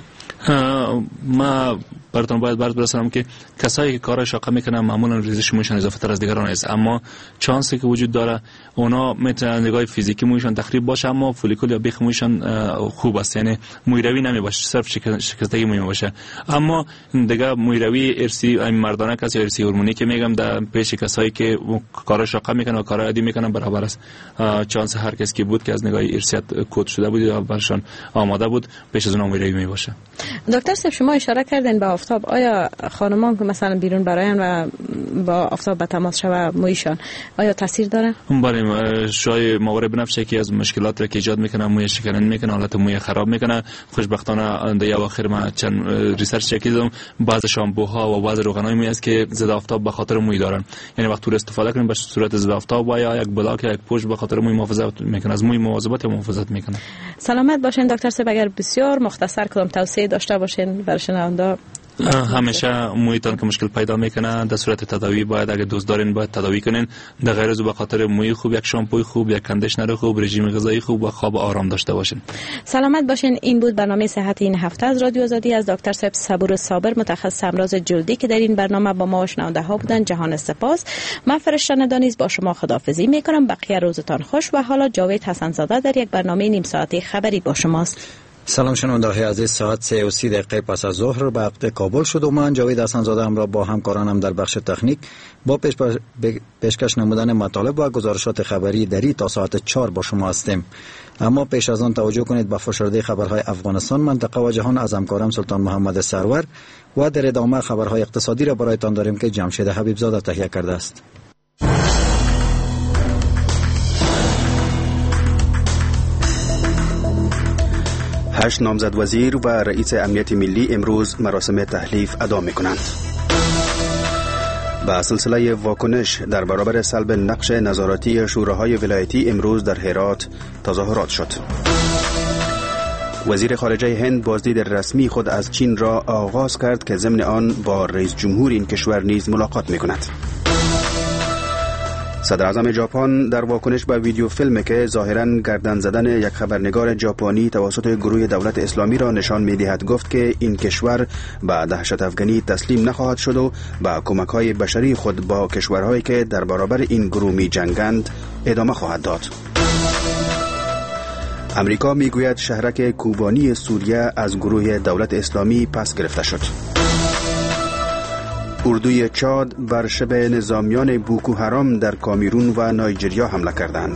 ما براتون باید برسونم که کسایی که کار شاقه میکنن معمولا ریزش مویشان اضافه تر از دیگران است، اما چانسی که وجود داره اونا میتونن نگاه فیزیکی مویشان تخریب باشه اما فولیکول یا بیخ مویشان خوب است، یعنی موی روی نمیباشه، صرف شکستگی موی باشه. اما دیگه موی روی ارثی مردانه کسی ارثی هورمونی که میگم در پیش کسایی که کار شاقه میکنن و کار عادی میکنن برابر است. چانس هر کس که بود که از نگاه ارثیت کد شده بود یا برشان آماده بود پیش از اون موی روی میباشه. دکتر صاحب شما اشاره کردین به آفتاب، آیا خانمان که مثلا بیرون براین و با آفتاب به تماس شوه مویشان آیا تاثیر داره؟ بله، شای موارد بنفشه که از مشکلات را که ایجاد میکنه، موی شکننده میکنه، حالت موی خراب میکنه. خوشبختانه در اواخر ما چند ریسرچ چکیدم، بعض شامپوها و بعض روغنای موی است که ضد آفتاب به خاطر موی دارن. یعنی وقتی رو استفاده کنیم به صورت ضد آفتاب و یا یک بلاک یا یک پوش به خاطر موی محافظت میکنه، از موی مواظبت محافظت میکنه. سلامت باشین دکتر صاحب. اگر بسیار مختصر کدام توصیه داشته باشین برای شنونده؟ همیشه مویتان که مشکل پیدا میکنه در صورت تداوی باید، اگه دوست دارین باید تداوی کنین. در غیر از به خاطر موی خوب یک شامپوی خوب، یک کندیشنر خوب، رژیم غذایی خوب و خواب آرام داشته باشین. سلامت باشین. این بود برنامه صحت این هفته از رادیو آزادی از دکتر صاحب صبور صابر، متخصص امراض جلدی که در این برنامه با ما و شنونده ها بودن. جهان سپاس. من فرشته دانیز با شما خداحافظی میکنم. بقیه روزتان خوش. و حالا جاوید حسن زاده در یک برنامه نیم ساعتی خبری با شماست. سلام شنونده‌های عزیز، ساعت 3:30 پس از ظهر به وقت کابل شد و من جاوید حسن زاده را با همکارانم در بخش تکنیک با پیشکش نمودن مطالب و گزارشات خبری دری تا ساعت 4 با شما هستیم. اما پیش از آن توجه کنید به فشرده خبرهای افغانستان، منطقه و جهان از همکارم سلطان محمد سرور و در ادامه خبرهای اقتصادی را برایتان داریم که جمشید حبیب زاده تهیه کرده است. 8 نامزد وزیر و رئیس امنیت ملی امروز مراسم تحلیف ادا می‌کنند. با سلسله واکنش در برابر سلب نقش نظارتی شوراهای ولایتی امروز در هرات تظاهرات شد. وزیر خارجه هند بازدید رسمی خود از چین را آغاز کرد که ضمن آن با رئیس جمهور این کشور نیز ملاقات می‌کند. صدر اعظم ژاپن در واکنش به ویدیو فیلمی که ظاهراً گردن زدن یک خبرنگار ژاپنی توسط گروه دولت اسلامی را نشان می‌دهد گفت که این کشور به دهشت افغانی تسلیم نخواهد شد و به کمک‌های بشری خود با کشورهایی که در برابر این گروه می‌جنگند ادامه خواهد داد. امریکا میگوید شهرک کوبانی سوریه از گروه دولت اسلامی پس گرفته شد. اردوی چاد بر شبه نظامیان بوکو حرام در کامیرون و نایجریا حمله کردند.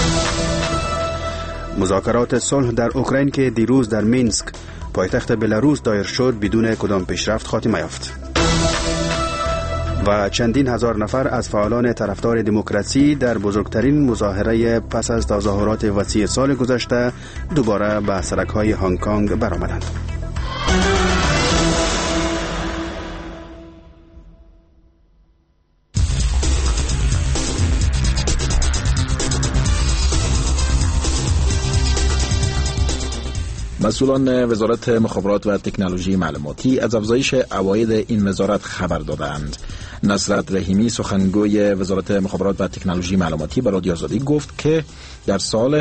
مذاکرات صلح در اوکراین که دیروز در مینسک پایتخت بلاروس دایر شد بدون کدام پیشرفت خاتمه یافت. و چندین هزار نفر از فعالان طرفدار دموکراسی در بزرگترین مظاهره پس از تظاهرات وسیع سال گذشته دوباره به سرک‌های هنگ کنگ برآمدند. مسئولان وزارت مخابرات و تکنولوژی معلوماتی از افزایش عواید این وزارت خبر دادند. نصرت رحیمی سخنگوی وزارت مخابرات و تکنولوژی معلوماتی به رادیو آزادی گفت که در سال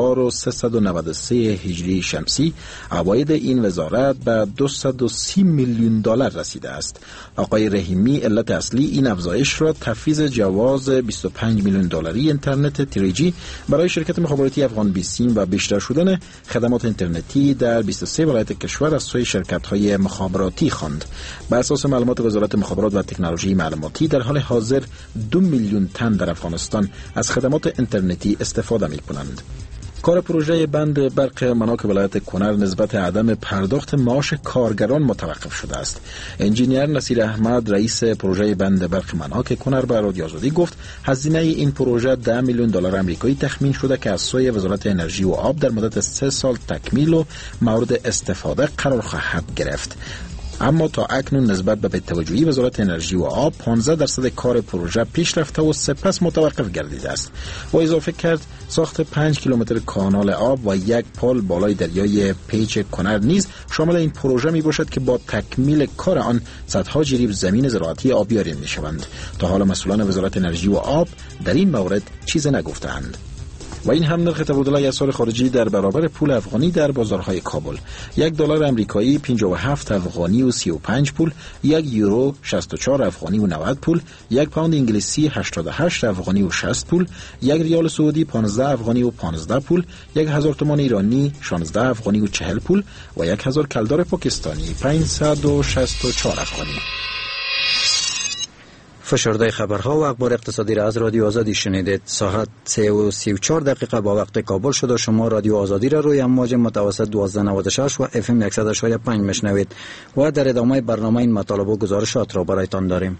1393 هجری شمسی عواید این وزارت به 230 میلیون دلار رسیده است. آقای رحیمی علت اصلی این افزایش را تفویض جواز 25 میلیون دلاری اینترنت تریجی برای شرکت مخابراتی افغان بیسیم و بیشتر شدن خدمات اینترنتی در 23 ولایت کشور از سوی شرکت‌های مخابراتی خواند. بر اساس معلومات وزارت مخابرات و تکنولوژی معلوماتی در حال حاضر 2 میلیون تن در افغانستان از خدمات اینترنتی استفاده می‌کنند. کار پروژه بند برق مناک ولایت کنر نسبت عدم پرداخت معاش کارگران متوقف شده است. انجینیر نصیر احمد رئیس پروژه بند برق مناک کنر به رادیو آزادی گفت هزینه این پروژه 10 میلیون دلار آمریکایی تخمین شده که از سوی وزارت انرژی و آب در مدت 3 سال تکمیل و مورد استفاده قرار خواهد گرفت. اما تا اکنون نسبت به توجهی وزارت انرژی و آب 15% کار پروژه پیش رفته و سپس متوقف گردیده است. و اضافه کرد ساخت 5 کیلومتر کانال آب و یک پل بالای دریای پیچ کنر نیز شامل این پروژه می باشد که با تکمیل کار آن صدها جریب زمین زراعتی آبیاری می شوند. تا حالا مسئولان وزارت انرژی و آب در این مورد چیز نگفتند. و این هم نرخ تبادله اسعار خارجی در برابر پول افغانی در بازارهای کابل. $1 آمریکایی 57 افغانی و 35 پول، 1 یورو 64 افغانی و 90 پول، 1 پوند انگلیسی 88 افغانی و 60 پول، 1 ریال سعودی 15 افغانی و 15 پول، 1000 تومان ایرانی 16 افغانی و 40 پول و 1000 کلدار پاکستانی 564 افغانی. فشرده خبرها و اخبار اقتصادی را از رادیو آزادی شنیدید. ساعت 3:34 با وقت کابل شد و شما رادیو آزادی را روی امواج متوسط 1296 و FM 100.5 میشنوید و در ادامه برنامه این مطالب و گزارشات را برایتان داریم.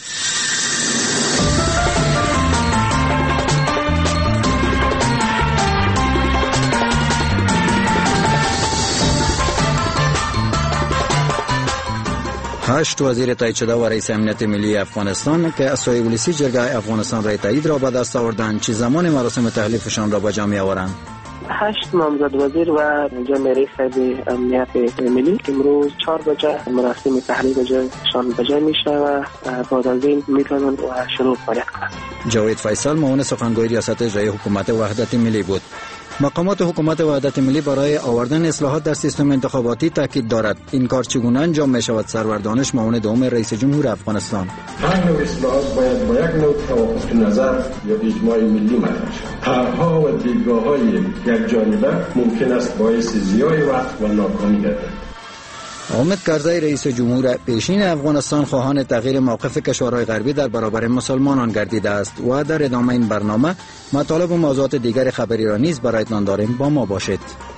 هشت وزیر تایید شده و رئیس امنیت ملی افغانستان که از سوی ولسی جرگه افغانستان رای تایید را به دست آوردند چه زمان مراسم تحلیفشان را به جا می‌آورند؟ 8 نامزد وزیر و جمع رئیس امنیت ملی امروز 4 بجه مراسم تحلیفشان به جا میشه و بعد از این میتونند و شروع فعالیت کنند. جاوید فیصل معاون سخنگوی ریاست اجرایی حکومت وحدت ملی بود. مقامات حکومت وحدت ملی برای آوردن اصلاحات در سیستم انتخاباتی تاکید دارد. این کار چگونه انجام می شود؟ سرور دانش معاون دوم رئیس جمهور افغانستان: هر نوع اصلاحات باید با یک نوع توافق نظر یا اجماع ملی مطرح شود. طرح‌ها و دیدگاه‌های یکجانبه ممکن است باعث ضیاع وقت و ناکامی گردد. حامد کرزی رئیس جمهور پیشین افغانستان خواهان تغییر موقف کشورهای غربی در برابر مسلمانان گردیده است و در ادامه این برنامه مطالب و موضوعات دیگر خبری را نیز برایتان داریم. با ما باشید.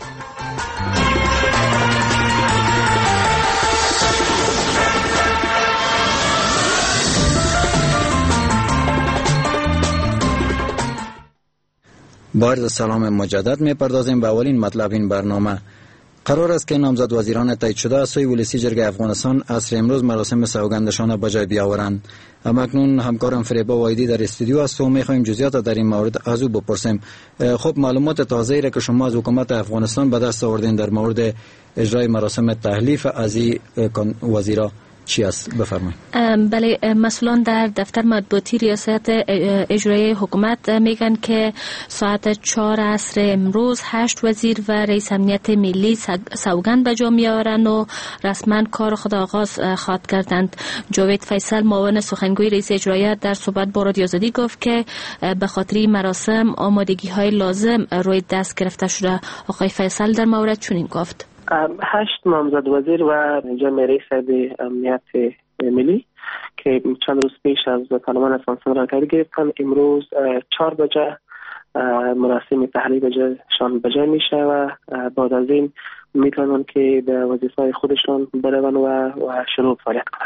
با عرض سلام مجدد می‌پردازیم به اولین مطلب این برنامه. قرار است که نامزد وزیران تایید شده از سوی ولسی جرگه افغانستان عصر امروز مراسم سوگندشان به جای بیاورند. اما اکنون همکارم فریبا وایدی در استودیو است و می‌خواهیم جزئیات در این مورد از او بپرسیم. خب معلومات تازه‌ای را که شما از حکومت افغانستان به دست آوردین در مورد اجرای مراسم تحلیف از این وزیرا چی است؟ بفرمایید. بله، مسئولان در دفتر مطبوعاتی ریاست اجرایی حکومت میگن که ساعت 4 عصر امروز 8 وزیر و رئیس امنیت ملی سوگند به جا میآورند و رسما کار خود آغاز خواهد کردند. جاوید فیصل معاون سخنگوی رئیس اجرایی در صحبت با رادیو آزادی گفت که به خاطر مراسم آمادگی های لازم روی دست گرفته شده. آقای فیصل در مورد چنین گفت: 8 نامزد وزیر و جمع رئیس امنیت ملی که چند روز پیش از پارلمان افغانستان را تایید گرفتن امروز 4 بجه مراسم تحلیفشان به جا میشه و بعد از این میتونن که به وظیفه‌های خودشان برون و شروع فعالیت کنند.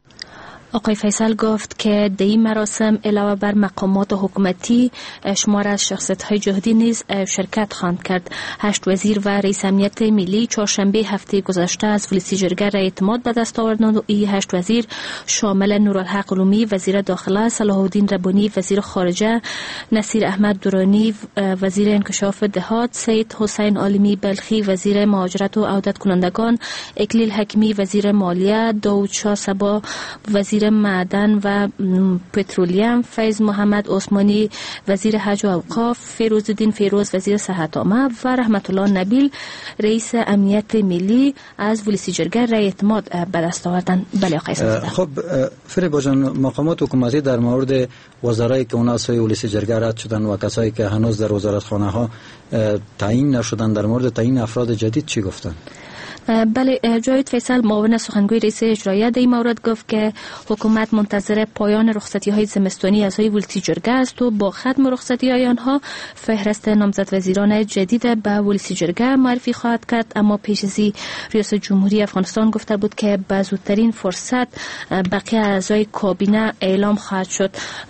آقای فیصل گفت که در این مراسم علاوه بر مقامات حکومتی شمار از شخصیت‌های جهادی نیز شرکت خواهند کرد. 8 وزیر و رئیس امنیت ملی چهارشنبه هفته گذشته از ولسی جرگه رای اعتماد به دست آوردند و این 8 وزیر شامل نورالحق علومی وزیر داخله، صلاح الدین ربانی وزیر خارجه، نصیر احمد درانی وزیر انکشاف دهات، سید حسین عالمی بلخی وزیر مهاجرت و عودت کنندگان، اکلیل حکیمی وزیر مالیه، داود شاه صبا وزیر معدن و پترولیم، فیض محمد عثمانی وزیر حج و اوقاف، فیروزالدین فیروز وزیر صحت عامه و رحمت الله نبیل رئیس امنیت ملی از ولسی جرگه رای اعتماد به دست آوردند. بله آقای صدر. خب فریبا جان، مقامات حکومتی در مورد وزرایی که اونا سوی ولسی جرگه رد شدن و کسایی که هنوز در وزارتخانه ها تعیین نشدن در مورد تعیین افراد جدید چی گفتن؟ بله، جاوید فیصل معاون سخنگوی رئیس اجرایی در این مورد گفت که حکومت منتظر پایان رخصتی‌های زمستانی اعضای ولسی جرگه است و با ختم رخصتی‌های آنها فهرست نامزد وزیران جدید به ولسی جرگه معرفی خواهد کرد. اما پیش از این ریاست جمهوری افغانستان گفته بود که به زودترین فرصت بقیه اعضای کابینه اعلام خواهد شد.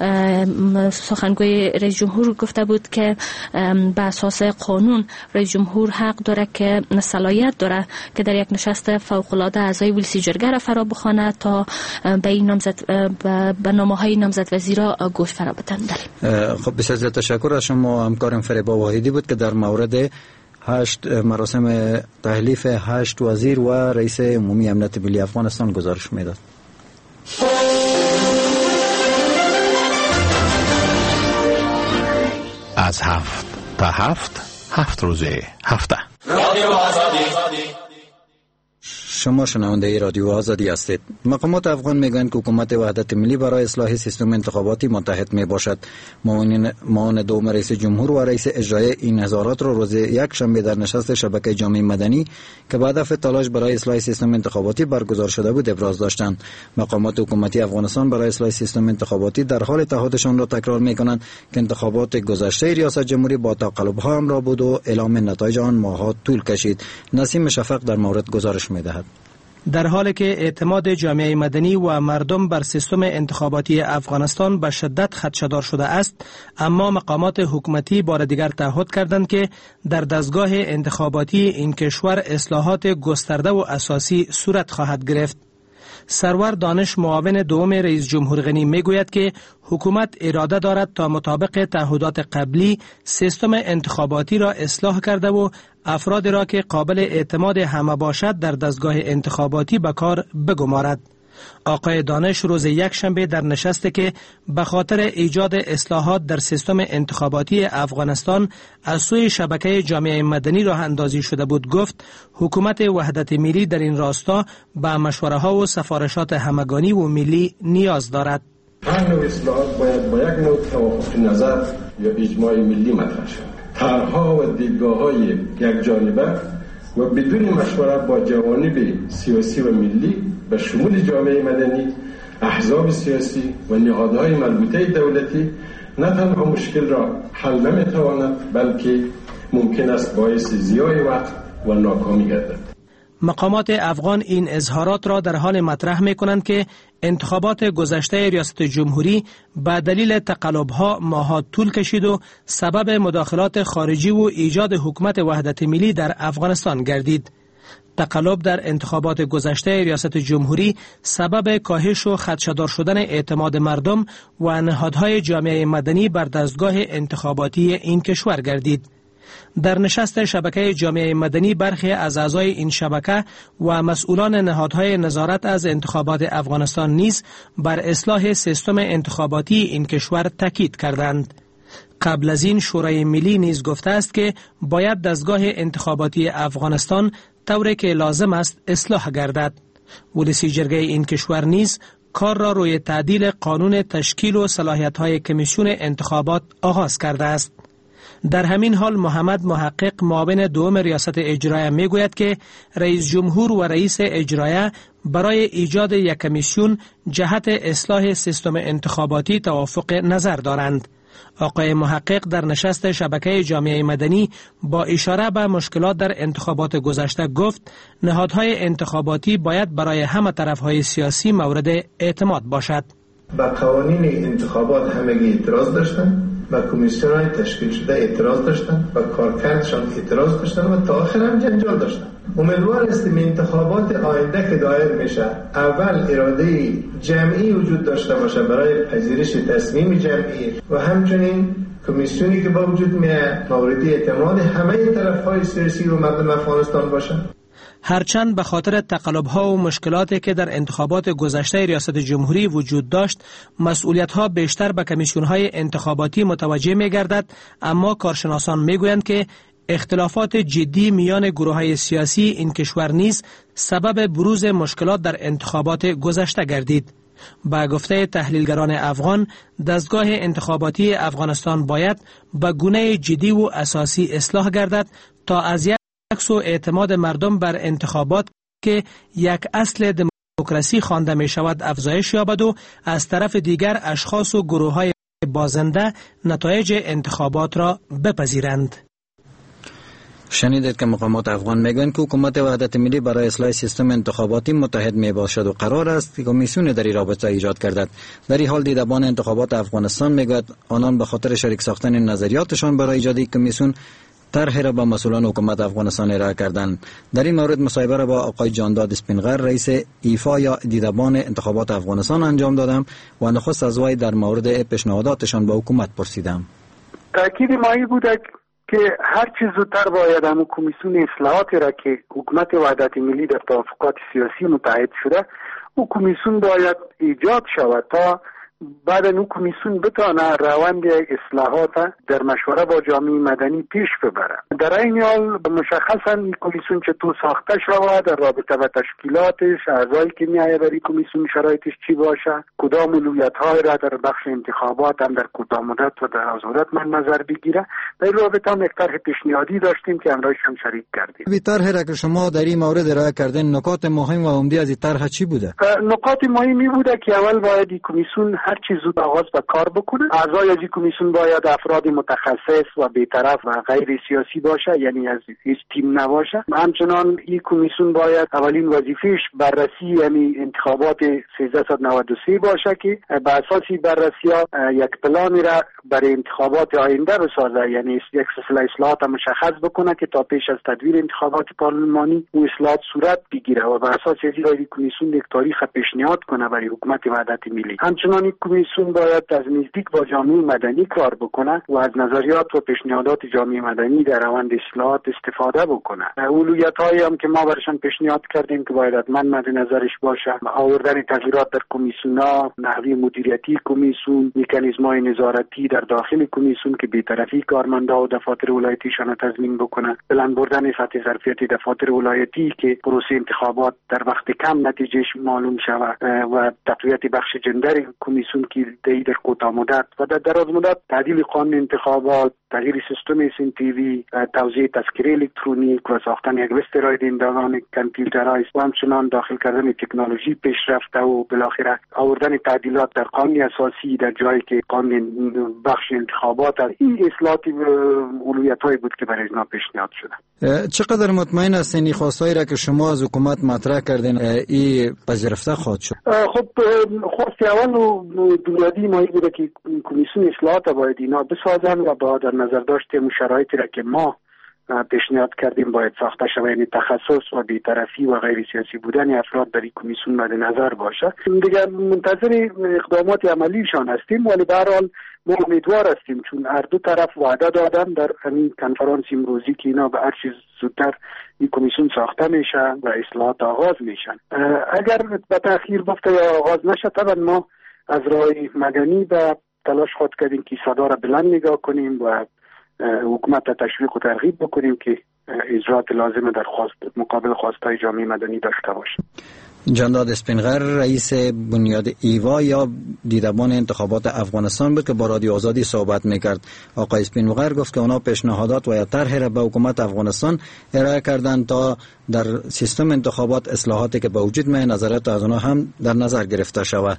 سخنگوی رئیس جمهور گفته بود که به اساس قانون رئیس جمهور حق داره که صلاحیت داره که در یک نشست فوق‌العاده اعضای ولسی جرگه را فرا بخواند تا به این نامزد به نامه‌های نامزد وزیرا گوش فرا بدن. خب بسیار تشکر از شما. همکارم فریبا واحدی بود که در مورد 8 مراسم تحلیف 8 وزیر و رئیس عمومی امنیت ملی افغانستان گزارش میداد. از 7 تا 7 روز هفته. شما شنونده رادیو آزادی هستید. مقامات افغان میگویند که حکومت وحدت ملی برای اصلاح سیستم انتخاباتی متحد می باشد. معاون دوم رئیس جمهور و رئیس اجرایی این نظارات را روز یک شنبه در نشست شبکه جامعه مدنی که به هدف تلاش برای اصلاح سیستم انتخاباتی برگزار شده بود ابراز داشتند. مقامات حکومتی افغانستان برای اصلاح سیستم انتخاباتی در حال تعهدشان را تکرار میکنند که انتخابات گذشته ریاست جمهوری با تقلب‌ها همراه بود و اعلام نتایج آن ماه‌ها طول کشید. نسیم شفق در مورد گزارش می‌دهد. در حالی که اعتماد جامعه مدنی و مردم بر سیستم انتخاباتی افغانستان به شدت خدشه‌دار شده است، اما مقامات حکومتی بار دیگر تعهد کردند که در دستگاه انتخاباتی این کشور اصلاحات گسترده و اساسی صورت خواهد گرفت. سرور دانش معاون دوم رئیس جمهور غنی میگوید که حکومت اراده دارد تا مطابق تعهدات قبلی سیستم انتخاباتی را اصلاح کرده و افراد را که قابل اعتماد همه باشد در دستگاه انتخاباتی به کار بگمارد. آقای دانش روز یک شنبه در نشستی که به خاطر ایجاد اصلاحات در سیستم انتخاباتی افغانستان از سوی شبکه جامعه مدنی راه اندازی شده بود گفت حکومت وحدت ملی در این راستا به مشوره ها و سفارشات همگانی و ملی نیاز دارد. هر نوع اصلاحات باید با یک نوع توافق نظر یا اجماع ملی مطرح شود. طرح‌ها و دیدگاه‌های یکجانبه و بدون مشورت با جوانب سیاسی و ملی به شمول جامعه مدنی، احزاب سیاسی و نهادهای مربوطه دولتی نه تنها مشکل را حل نمی‌تواند بلکه ممکن است باعث ضیاع وقت و ناکامی گردد. مقامات افغان این اظهارات را در حال مطرح می کنند که انتخابات گذشته ریاست جمهوری به دلیل تقلب‌ها ماه‌ها طول کشید و سبب مداخلات خارجی و ایجاد حکومت وحدت ملی در افغانستان گردید. تقلب در انتخابات گذشته ریاست جمهوری سبب کاهش و خدشه‌دار شدن اعتماد مردم و نهادهای جامعه مدنی بر دستگاه انتخاباتی این کشور گردید. در نشست شبکه جامعه مدنی برخی از اعضای این شبکه و مسئولان نهادهای نظارت از انتخابات افغانستان نیز بر اصلاح سیستم انتخاباتی این کشور تاکید کردند. قبل از این شورای ملی نیز گفته است که باید دستگاه انتخاباتی افغانستان طوری که لازم است اصلاح گردد. ولسی جرگه این کشور نیز کار را روی تعدیل قانون تشکیل و صلاحیت‌های کمیسیون انتخابات آغاز کرده است. در همین حال محمد محقق معاون دوم ریاست اجرایی میگوید که رئیس جمهور و رئیس اجرایی برای ایجاد یک کمیسیون جهت اصلاح سیستم انتخاباتی توافق نظر دارند. آقای محقق در نشست شبکه جامعه مدنی با اشاره به مشکلات در انتخابات گذشته گفت نهادهای انتخاباتی باید برای همه طرفهای سیاسی مورد اعتماد باشد. به قوانین انتخابات همگی اعتراض داشتند، به کمیسیون های تشکیل شده اعتراض داشتند، به کارکردشان اعتراض داشتند و تا آخر هم جنجال داشتند. امیدوار هستیم انتخابات آینده که دایر میشه اول اراده جمعی وجود داشته باشه برای پذیرش تصمیم جمعی و همچنین کمیسیونی که با وجود میاد مورد اعتماد همه طرفهای سیاسی و مردم افغانستان باشه. هرچند به خاطر تقلب‌ها و مشکلاتی که در انتخابات گذشته ریاست جمهوری وجود داشت، مسئولیت‌ها بیشتر به کمیسیون‌های انتخاباتی متوجه می‌گردد، اما کارشناسان می‌گویند که اختلافات جدی میان گروه‌های سیاسی این کشور نیز سبب بروز مشکلات در انتخابات گذشته گردید. با گفته تحلیلگران افغان، دستگاه انتخاباتی افغانستان باید به گونه جدی و اساسی اصلاح گردد تا از عکس و اعتماد مردم بر انتخابات که یک اصل دموکراسی خوانده می شود افزایش یابد و از طرف دیگر اشخاص و گروه‌های بازنده نتایج انتخابات را بپذیرند. شنیدید که مقامات افغان میگویند که حکومت وحدت ملی برای اصلاح سیستم انتخاباتی متحد می باشد و قرار است کمیسیون در این رابطه ایجاد گردد. در این حال دیدبان انتخابات افغانستان میگوید آنان به خاطر شریک ساختن نظریاتشان برای ایجاد کمیسیون طرحی را با مسئولان حکومت افغانستان ارائه کردند. در این مورد مصاحبه را با آقای جانداد اسپینغر رئیس ایفا یا دیدبان انتخابات افغانستان انجام دادم و نخست از وی در مورد پیشنهاداتشان با حکومت پرسیدم. تاکید ما بود که هر چیز زودتر باید همون کمیسیون اصلاحاتی را که حکومت وحدت ملی در توافقات سیاسی متحد شده او کمیسیون باید ایجاد شود تا بعد نو کمیسیون بتانه روند اصلاحات در مشوره با جامعه مدنی پیش ببره. در این حال مشخصا این کمیسیون چطور ساخته شود، در رابطه با تشکیلاتش، اعضایی که میآید در این کمیسیون شرایطش چی باشه، کدام اولویت‌های را در بخش انتخابات هم در کوتاه مدت و در دراز مدت من نظر بگیره. در این رابطه هم یک طرح پیشنهادی داشتیم که همراهشان شریک کردیم. این طرح را که شما در این مورد ارائه کردین، نکات مهم و عمده از این طرح چی بوده؟ نکات مهمی بوده که اول باید این کمیسیون هر چیز زود آغاز به کار بکنه. اعضای از این کمیسیون باید افراد متخصص و بی‌طرف و غیر سیاسی باشه، یعنی از هیچ تیم نباشه. همچنان این کمیسیون باید اولین وظیفه‌اش بررسی یعنی انتخابات 1393 باشه که به اساس بررسی‌ها یک پلانی را برای انتخابات آینده بسازه، یعنی یک سلسله اصلاحات مشخص بکنه که تا پیش از تدویر انتخابات پارلمانی و اصلاحات صورت بگیره و به اساس این کمیسیون یک تاریخ پیشنهاد کنه برای حکومت وحدت ملی. همچنان این کمیسیون باید از نزدیک با جامعه مدنی کار بکنه و از نظریات و پیشنهادات جامعه مدنی در روند اصلاحات استفاده بکنه. اولویت‌هایی هم که ما برشان پیشنهاد کردیم که باید حتما مد نظرش باشه، آوردن تغییرات در کمیسیون‌ها، نحوه مدیریتی کمیسیون، مکانیزم‌های نظارتی در داخل کمیسیون که بی‌طرفی کارمندا و دفاتر ولایتیشان تضمین بکنه، بلند بردن سطح ظرفیت دفاتر ولایتی که پروسه انتخابات در وقت کم نتیجهش معلوم شود و تقویت بخش جندر کمیسیون که در کوتاه مدت و در دراز مدت تعدیل قانون انتخابات، تغییر سیستم SNTV، توزیع تذکره الکترونیک و ساختن یک لیست رای دهندگان کامپیوترایز و همچنان داخل کردن تکنولوژی پیشرفته و بالاخره آوردن تعدیلات در قانون اساسی در جایی که قانون بخش انتخابات. این اصلاحات اولویت‌هایی بود که برای اینا پیشنهاد شده. چقدر مطمئن هستین خواستایی را که شما از حکومت مطرح کردین این پذیرفته خواهد شد؟ خب خواست اول و بنیادی ما بوده که کمیسیون اصلاحات باید اینا بسازن و با در نظر داشتیم شرایطی را که ما پیشنهاد کردیم باید ساخته شود، یعنی تخصص و بی‌طرفی و غیر سیاسی بودن افراد در این کمیسیون مد نظر باشه. دیگر منتظر اقدامات عملیشان هستیم، ولی به هر حال ما امیدوار هستیم چون هر دو طرف وعده دادن در همین کنفرانس امروزی که اینا به هر چیز زودتر این کمیسیون ساخته میشه و اصلاحات آغاز میشن. اگر به تأخیر بفته یا آغاز نشه، طبعا ما از راه مدنی به تلاش خود کردیم که صدا را بلند نگاه کنیم و حکومت را تشویق و ترغیب بکنیم که اجرات لازم در مقابل خواستهای جامعه مدنی داشته باشه. جانداد اسپینغر رئیس بنیاد ایوا یا دیدبان انتخابات افغانستان بود که با رادیو آزادی صحبت میکرد. آقای اسپینغر گفت که اونا پیشنهادات و یا طرح را به حکومت افغانستان ارائه کردند تا در سیستم انتخابات اصلاحاتی که به وجود میاد نظرات از اونا هم در نظر گرفته شود.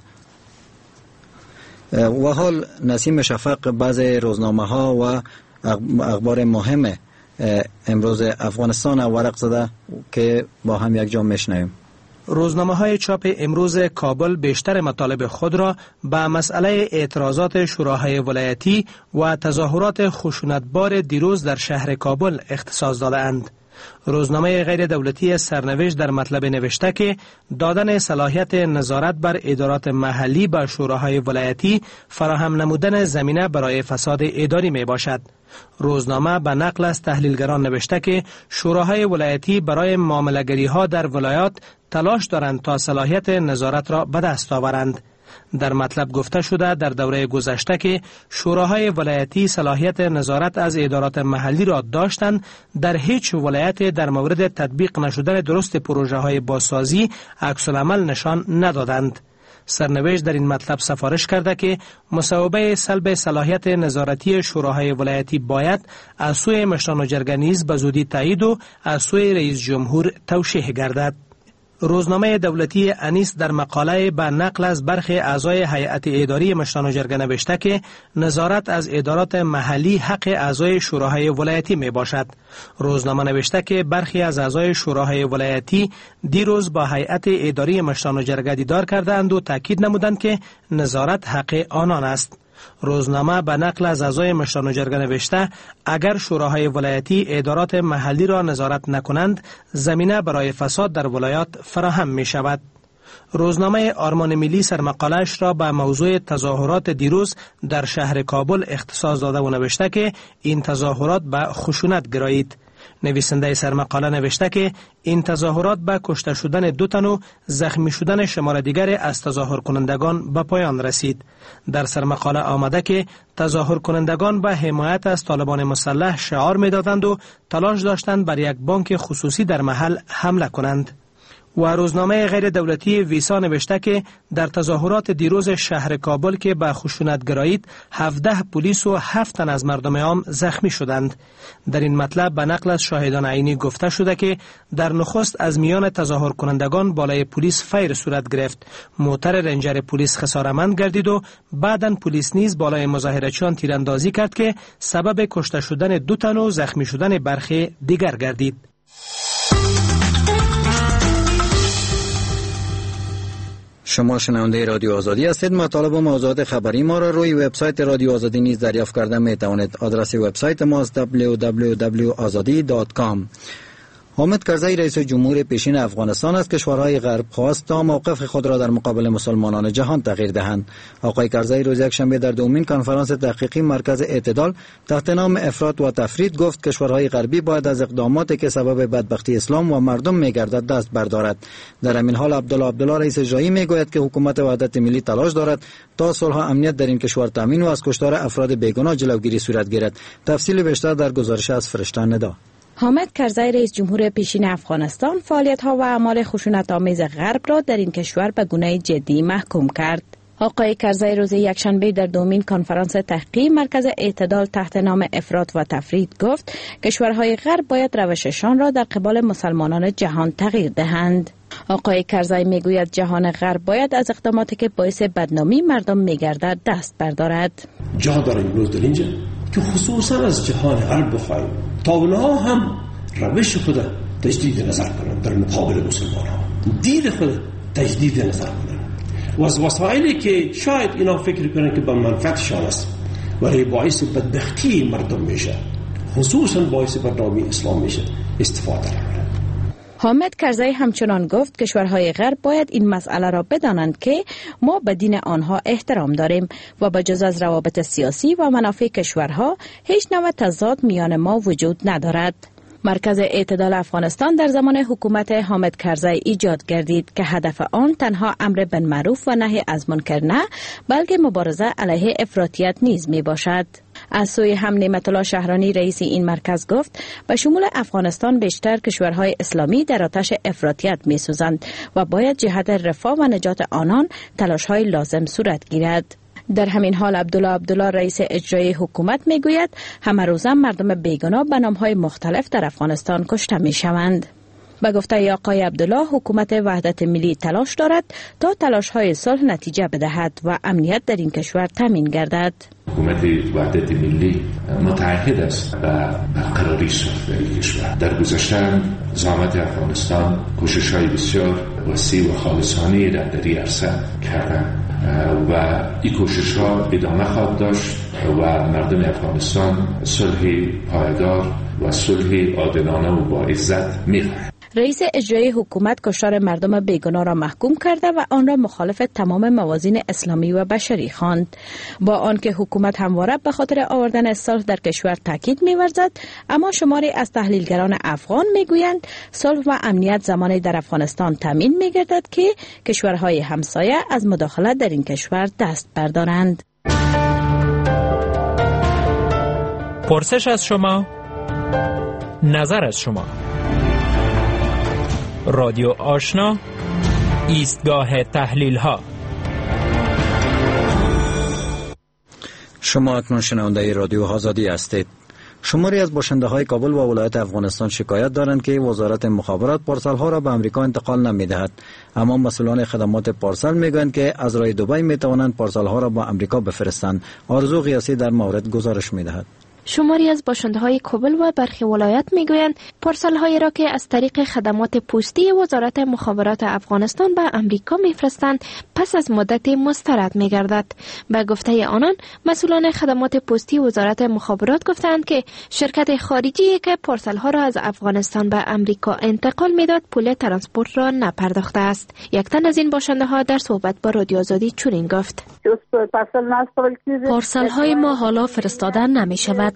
و حال نسیم شفق بعض روزنامه ها و اخبار مهم امروز افغانستان ورق زده که با هم یک جا میشنویم. روزنامه های چاپ امروز کابل بیشتر مطالب خود را به مسئله اعتراضات شوراهای ولایتی و تظاهرات خشونتبار دیروز در شهر کابل اختصاص دادند. روزنامه غیر دولتی سرنوشت در مطلب نوشته که دادن صلاحیت نظارت بر ادارات محلی به شوراهای ولایتی فراهم نمودن زمینه برای فساد اداری می باشد. روزنامه به نقل از تحلیلگران نوشته که شوراهای ولایتی برای معامله‌گری ها در ولایات تلاش دارند تا صلاحیت نظارت را به دست آورند. در مطلب گفته شده در دوره گذشته که شوراهای ولایتی صلاحیت نظارت از ادارات محلی را داشتند، در هیچ ولایت در مورد تطبیق نشدن درست پروژه های بازسازی عکس العمل نشان ندادند. سرنوشت در این مطلب سفارش کرده که مصوبه سلب صلاحیت نظارتی شوراهای ولایتی باید از سوی مشران جرگه نیز به زودی تایید و از سوی رئیس جمهور توشیح گردد. روزنامه دولتی انیس در مقاله به نقل از برخی اعضای هیئت اداری مشران جرگه نوشته که نظارت از ادارات محلی حق اعضای شوراهای ولایتی می باشد. روزنامه نوشته که برخی از اعضای شوراهای ولایتی دیروز با هیئت اداری مشران جرگه دیدار کردند و تاکید نمودند که نظارت حق آنان است. روزنامه به نقل از اعضای مشران جرگه نوشته اگر شوراهای ولایتی ادارات محلی را نظارت نکنند زمینه برای فساد در ولایات فراهم می شود. روزنامه آرمان ملی سرمقاله‌اش را به موضوع تظاهرات دیروز در شهر کابل اختصاص داده و نوشته که این تظاهرات به خشونت گرایید. نویسنده سرمقاله نوشته که این تظاهرات به کشته شدن 2 تن و زخمی شدن شمار دیگر از تظاهر کنندگان به پایان رسید. در سرمقاله آمده که تظاهر کنندگان به حمایت از طالبان مسلح شعار می‌دادند و تلاش داشتند بر یک بانک خصوصی در محل حمله کنند. و روزنامه غیر دولتی ویسا نوشته که در تظاهرات دیروز شهر کابل که به خشونت گرایید 17 پلیس و 7 تن از مردم عام زخمی شدند. در این مطلب به نقل از شاهدان عینی گفته شده که در نخست از میان تظاهر کنندگان بالای پلیس فیر صورت گرفت. موتر رنجر پلیس خسارتمند گردید و بعداً پلیس نیز بالای مظاهرچیان تیراندازی کرد که سبب کشته شدن 2 تن و زخمی شدن برخی دیگر گردید. شما شنونده رادیو آزادی هستید. مطالب و موضوعات خبری ما را روی وبسایت رادیو آزادی نیز دریافت کرده می توانید. آدرس وبسایت ما است www.azadi.com. حامد کرزی رئیس جمهور پیشین افغانستان از کشورهای غرب خواست تا موقف خود را در مقابل مسلمانان جهان تغییر دهند. آقای کرزی روز یکشنبه در دومین کنفرانس تحقیقی مرکز اعتدال تحت نام افراط و تفرید گفت کشورهای غربی باید از اقداماتی که سبب بدبختی اسلام و مردم می‌گردد دست بردارد. در همین حال عبدالله رئیس اجرایی میگوید که حکومت وحدت ملی تلاش دارد تا صلح و امنیت در این کشور تامین و از کشتار افراد بیگناه جلوگیری صورت گیرد. تفصیل بیشتر در گزارش از فرشته ندا. حامد کرزی رئیس جمهور پیشین افغانستان فعالیت‌ها و اعمال خشونت‌آمیز غرب را در این کشور به گونه جدی محکوم کرد. آقای کرزی روز یکشنبه در دومین کنفرانس تحقیقی مرکز اعتدال تحت نام افراط و تفرید گفت کشورهای غرب باید روششان را در قبال مسلمانان جهان تغییر دهند. آقای کرزی میگوید جهان غرب باید از اقداماتی که باعث بدنامی مردم میگردد دست بردارد. جا داره امروز در اینجا که خصوصا از جهان غرب بخواهیم تا اونها هم روش خود تجدید نظر کنند در مقابل مسلمان ها، دید خود تجدید نظر کنند و از وسایلی که شاید اینا فکر کنند که به منفعتشان است ولی باعث بدبختی مردم میشه، خصوصا باعث بدنامی اسلام میشه، استفاده کنند. حامد کرزی همچنان گفت کشورهای غرب باید این مسئله را بدانند که ما به دین آنها احترام داریم و با جز از روابط سیاسی و منافع کشورها هیچ نوع تضاد میان ما وجود ندارد. مرکز اعتدال افغانستان در زمان حکومت حامد کرزی ایجاد گردید که هدف آن تنها امر بالمعروف و نهی از منکر نه بلکه مبارزه علیه افراطیت نیز می باشد. از سوی هم نعمت الله شهرانی رئیس این مرکز گفت به شمول افغانستان بیشتر کشورهای اسلامی در آتش افراطیت می سوزند و باید جهت رفاه و نجات آنان تلاش‌های لازم صورت گیرد. در همین حال عبدالله رئیس اجرایی حکومت میگوید همه روزه مردم بیگناه به نام‌های مختلف در افغانستان کشته میشوند. به گفته آقای عبدالله حکومت وحدت ملی تلاش دارد تا تلاش‌های صلح نتیجه بدهد و امنیت در این کشور تامین گردد. حکومت وحدت ملی متعهد است به برقراری صلح در این کشور. در گذشته زعامت افغانستان کوشش‌های بسیار وسیع و خالصانه را در این عرصه کردند و این کوشش ها ادامه خواهد داشت و مردم افغانستان صلح پایدار و صلح عادلانه و با عزت می‌خواهند. رئیس اجرایی حکومت کشتار مردم بیگناه را محکوم کرده و آن را مخالف تمام موازین اسلامی و بشری خواند. با آنکه حکومت همواره به خاطر آوردن صلح در کشور تاکید می‌ورزد، اما شماری از تحلیلگران افغان می‌گویند صلح و امنیت زمانی در افغانستان تامین می‌گردد که کشورهای همسایه از مداخلت در این کشور دست بردارند. پرسش از شما، نظر از شما. رادیو آشنا، ایستگاه تحلیل ها. شما اکنون شنونده رادیو آزادی هستید. شماری از باشنده های کابل و ولایت افغانستان شکایت دارند که وزارت مخابرات پارسل ها را به امریکا انتقال نمی‌دهد، اما مسئولان خدمات پارسل میگویند که از راه دبی میتوانند پارسل ها را به امریکا بفرستند. آرزو قیاسی در مورد گزارش میدهد. شماری از باشنده های کابل و برخی ولایت میگویند پارسل هایی را که از طریق خدمات پستی وزارت مخابرات افغانستان به امریکا میفرستند پس از مدت مسترد میگردد. به گفته آنان مسئولان خدمات پستی وزارت مخابرات گفتند که شرکت خارجی که پارسل ها را از افغانستان به امریکا انتقال میداد پول ترانسپورت را نپرداخته است. یک تن از این باشنده ها در صحبت با رادیو آزادی چنین گفت: پارسل های ما حالا فرستادن نمی شود.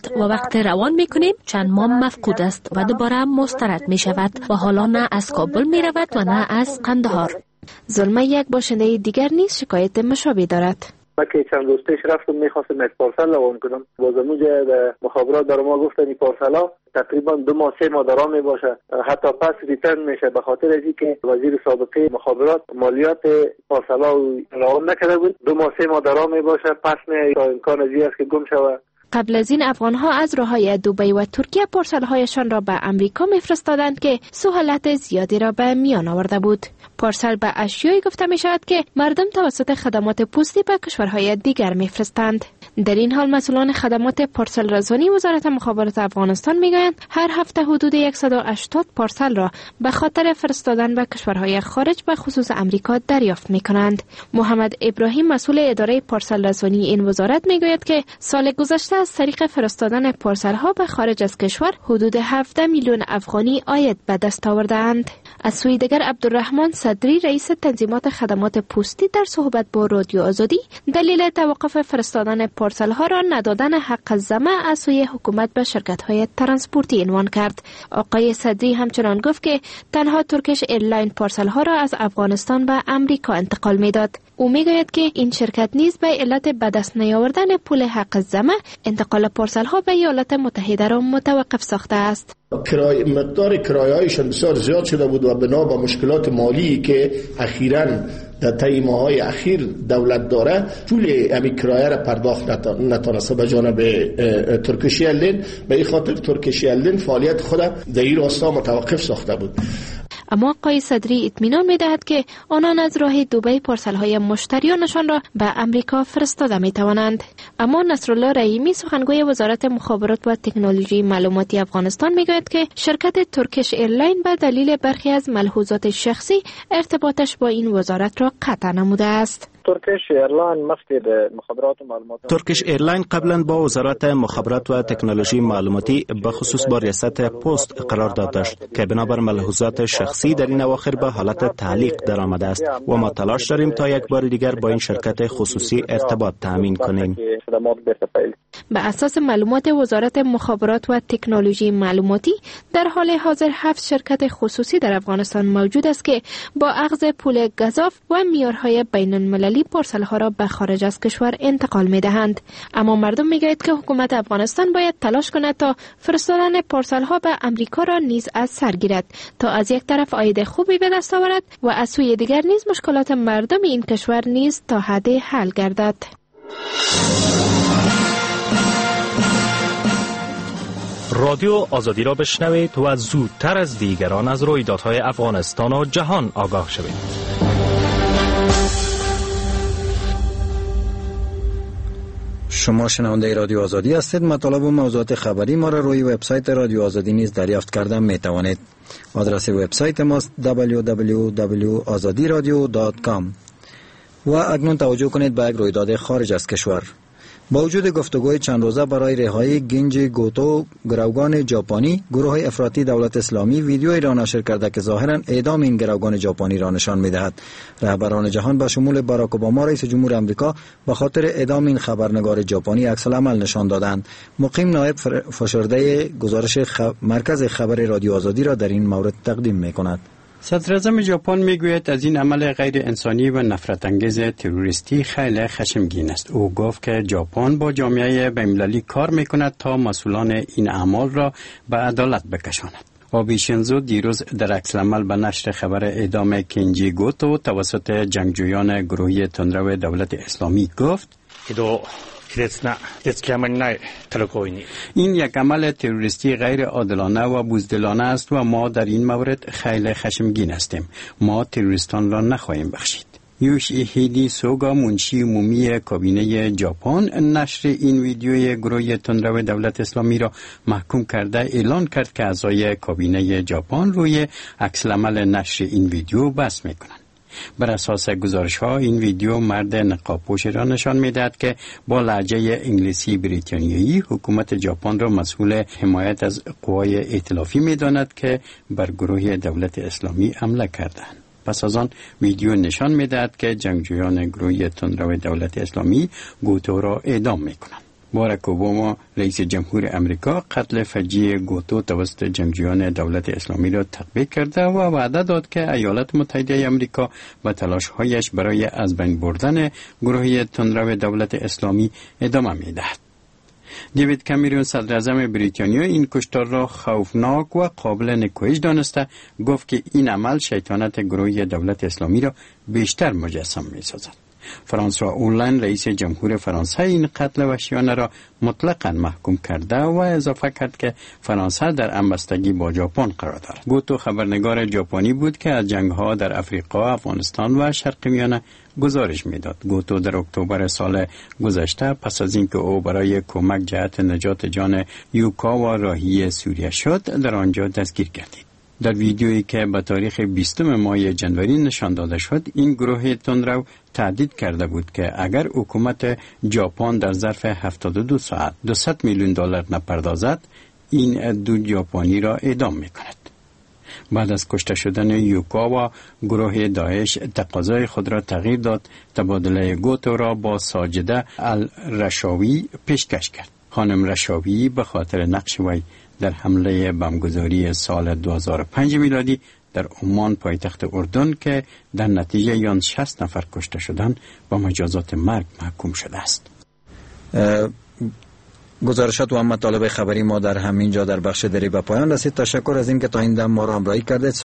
و وقت روان می کنیم چند ماه مفقود است و دوباره مسترد می شود و حالا نه از کابل می رود و نه از قندهار. ظلمه یک باشنده دیگر نیز شکایت مشابه دارد. من که چند روز پیش رفتم میخواستم یک پارسل روان کنم، باز اونجا مخابرات در ما گفتن این پارسل ها تقریبا 2 ماه 3 ماه درام می باشه، حتی پس ریترن میشه، به خاطر از اینکه وزیر سابقه مخابرات مالیات پارسل ها روان نکرده بود. 2 ماه 3 ماه درام می باشه، پس نه امکان ازی است که گم شود. قبل از این افغان‌ها از راه‌های دبی و ترکیه پارسل‌هایشان را به امریکا می‌فرستادند که سهولت زیادی را به میان آورده بود. پارسل به اشیایی گفته می‌شود که مردم توسط خدمات پستی به کشورهای دیگر می‌فرستند. در این حال مسئولان خدمات پارسل رسانی وزارت مخابرات افغانستان می‌گویند هر هفته حدود 180 پارسل را به خاطر فرستادن به کشورهای خارج به خصوص امریکا دریافت می‌کنند. محمد ابراهیم مسئول اداره پارسل رسانی این وزارت می‌گوید که سال گذشته از طریق فرستادن پارسل‌ها به خارج از کشور حدود 17 میلیون افغانی عاید به دست آوردند. از سوی دیگر عبدالرحمن صدری رئیس تنظیمات خدمات پستی در صحبت با رادیو آزادی دلیل توقف فرستادن پارسل‌ها را ندادن حق زمه از سوی حکومت به شرکت‌های ترانسپورتی عنوان کرد. آقای صدری همچنان گفت که تنها ترکش ایرلاین پارسل‌ها را از افغانستان به امریکا انتقال می‌داد. او میگوید که این شرکت نیز به علت به دست نیاوردن پول حق زمه انتقال پارسل‌ها به ایالات متحده را متوقف ساخته است. مقدار کرایه‌هایشان بسیار زیاد شده بود و بنا به مشکلات مالی که اخیراً در طی ماه‌های اخیر دولت داره پول همین کرایه را پرداخت نتونسته به جانب ترکیش ایرلاین. به این خاطر ترکیش ایرلاین فعالیت خود در این راستا متوقف ساخته بود. اما آقای صدری اطمینان می‌دهد که آنان از راه دبی پارسل‌های مشتریانشان را به امریکا فرستاده می‌توانند. اما نصرالله رحیمی سخنگوی وزارت مخابرات و تکنولوژی معلوماتی افغانستان می‌گوید که شرکت ترکیش ایرلاین به دلیل برخی از ملحوظات شخصی ارتباطش با این وزارت را قطع نموده است. ترکیش ایرلاین قبلا با وزارت مخابرات و تکنولوژی معلوماتی به خصوص با ریاست پست قرارداد داشت که بنابر ملحوظات شخصی در این اواخر به حالت تعلیق درآمده است و ما تلاش داریم تا یک بار دیگر با این شرکت خصوصی ارتباط تامین کنیم. به اساس معلومات وزارت مخابرات و تکنولوژی معلوماتی در حال حاضر 7 شرکت خصوصی در افغانستان موجود است که با اخذ پول گزاف و معیارهای بین‌المللی پارسل‌ها را به خارج از کشور انتقال می‌دهند. اما مردم می‌گویند که حکومت افغانستان باید تلاش کند تا فرستادن پارسل‌ها به امریکا را نیز از سر گیرد تا از یک طرف عاید خوبی به دست آورد و از سوی دیگر نیز مشکلات مردم این کشور نیز تا حد حل گردد. رادیو آزادی را بشنوید و زودتر از دیگران از رویدادهای افغانستان و جهان آگاه شوید. شما شنونده رادیو آزادی هستید. مطالب و موضوعات خبری ما را روی وبسایت رادیو آزادی نیز دریافت کرده می توانید. آدرس وبسایت ماست www.azadiradio.com. و اکنون توجه کنید به یک رویداد خارج از کشور. با وجود گفتگوی چند روزه برای رهایی گنجی گوتو گروگان ژاپنی، گروه افراطی دولت اسلامی ویدیویی را نشر کرده که ظاهرا اعدام این گروگان ژاپنی را نشان می‌دهد. رهبران جهان به شمول باراک اوباما رئیس جمهور آمریکا به خاطر اعدام این خبرنگار ژاپنی عکس‌العمل نشان دادند. مقیم نایب فشرده گزارش مرکز خبر رادیو آزادی را در این مورد تقدیم می‌کند. صدراعظم ژاپن میگوید از این عمل غیر انسانی و نفرت انگیز تروریستی خیلی خشمگین است. او گفت که ژاپن با جامعه بین‌المللی کار میکند تا مسئولان این اعمال را به عدالت بکشاند. آبی شینزو دیروز در عکس‌العمل به نشر خبر اعدام کنجی گوتو توسط جنگجویان گروهی تندرو دولت اسلامی گفت این یک عمل تروریستی غیر عادلانه و بزدلانه است و ما در این مورد خیلی خشمگین هستیم. ما تروریستان را نخواهیم بخشید. یوشیهیدی سوگا منشی عمومی کابینه ژاپن نشر این ویدیوی گروه تندرو دولت اسلامی را محکوم کرده اعلان کرد که اعضای کابینه ژاپن روی عکس‌العمل نشر این ویدیو بحث میکنند. بر اساس گزارش‌ها این ویدیو مرد نقاب‌پوش را نشان می‌دهد که با لهجه انگلیسی بریتانیایی حکومت ژاپن را مسئول حمایت از قوای ائتلافی می‌داند که بر گروه دولت اسلامی حمله کردند. پس از آن ویدیو نشان می‌دهد که جنگجویان گروه تندرو دولت اسلامی گوتو را اعدام می‌کنند. باراک اوباما رئیس جمهور امریکا قتل فجیع گوتو توسط جنگجویان دولت اسلامی را تطبیق کرده و وعده داد که ایالات متحده امریکا به تلاش‌هایش برای از بین بردن گروه تندرو دولت اسلامی ادامه می‌دهد. دیوید کامرون صدر اعظم بریتانیا این کشتار را خوفناک و قابل نکوهش دانسته گفت که این عمل شیطنت گروه دولت اسلامی را بیشتر مجسم می‌سازد. فرانسوا اولند رئیس جمهور فرانسه این قتل وحشیانه را مطلقاً محکوم کرده و اضافه کرد که فرانسه در همبستگی با ژاپن قرار دارد. گوتو خبرنگار ژاپنی بود که از جنگ‌ها در افریقا، افغانستان و شرق میانه گزارش میداد. گوتو در اکتبر سال گذشته پس از اینکه او برای کمک جهت نجات جان یوکاوا راهی سوریه شد در آنجا دستگیر گردید. در ویدیویی که به تاریخ 20 ماه جنوری نشان داده شد، این گروه تندرو تهدید کرده بود که اگر حکومت ژاپن در ظرف 72 ساعت $200 میلیون نپردازد، این دو ژاپنی را اعدام میکند. بعد از کشته شدن یوکاوا، گروه داعش تقاضای خود را تغییر داد، تبادله گوتو را با ساجده الرشاوی پیشکش کرد. خانم رشاوی به خاطر نقش وی در حمله بمبگذاری سال 2005 میلادی در عمان پایتخت اردن که در نتیجه آن 60 نفر کشته شدند با مجازات مرگ محکوم شده است. گزارشات و مطالب خبری ما در همین جا در بخش دری به پایان رسید. تشکر از اینکه تا این دم ما را همراهی کردید.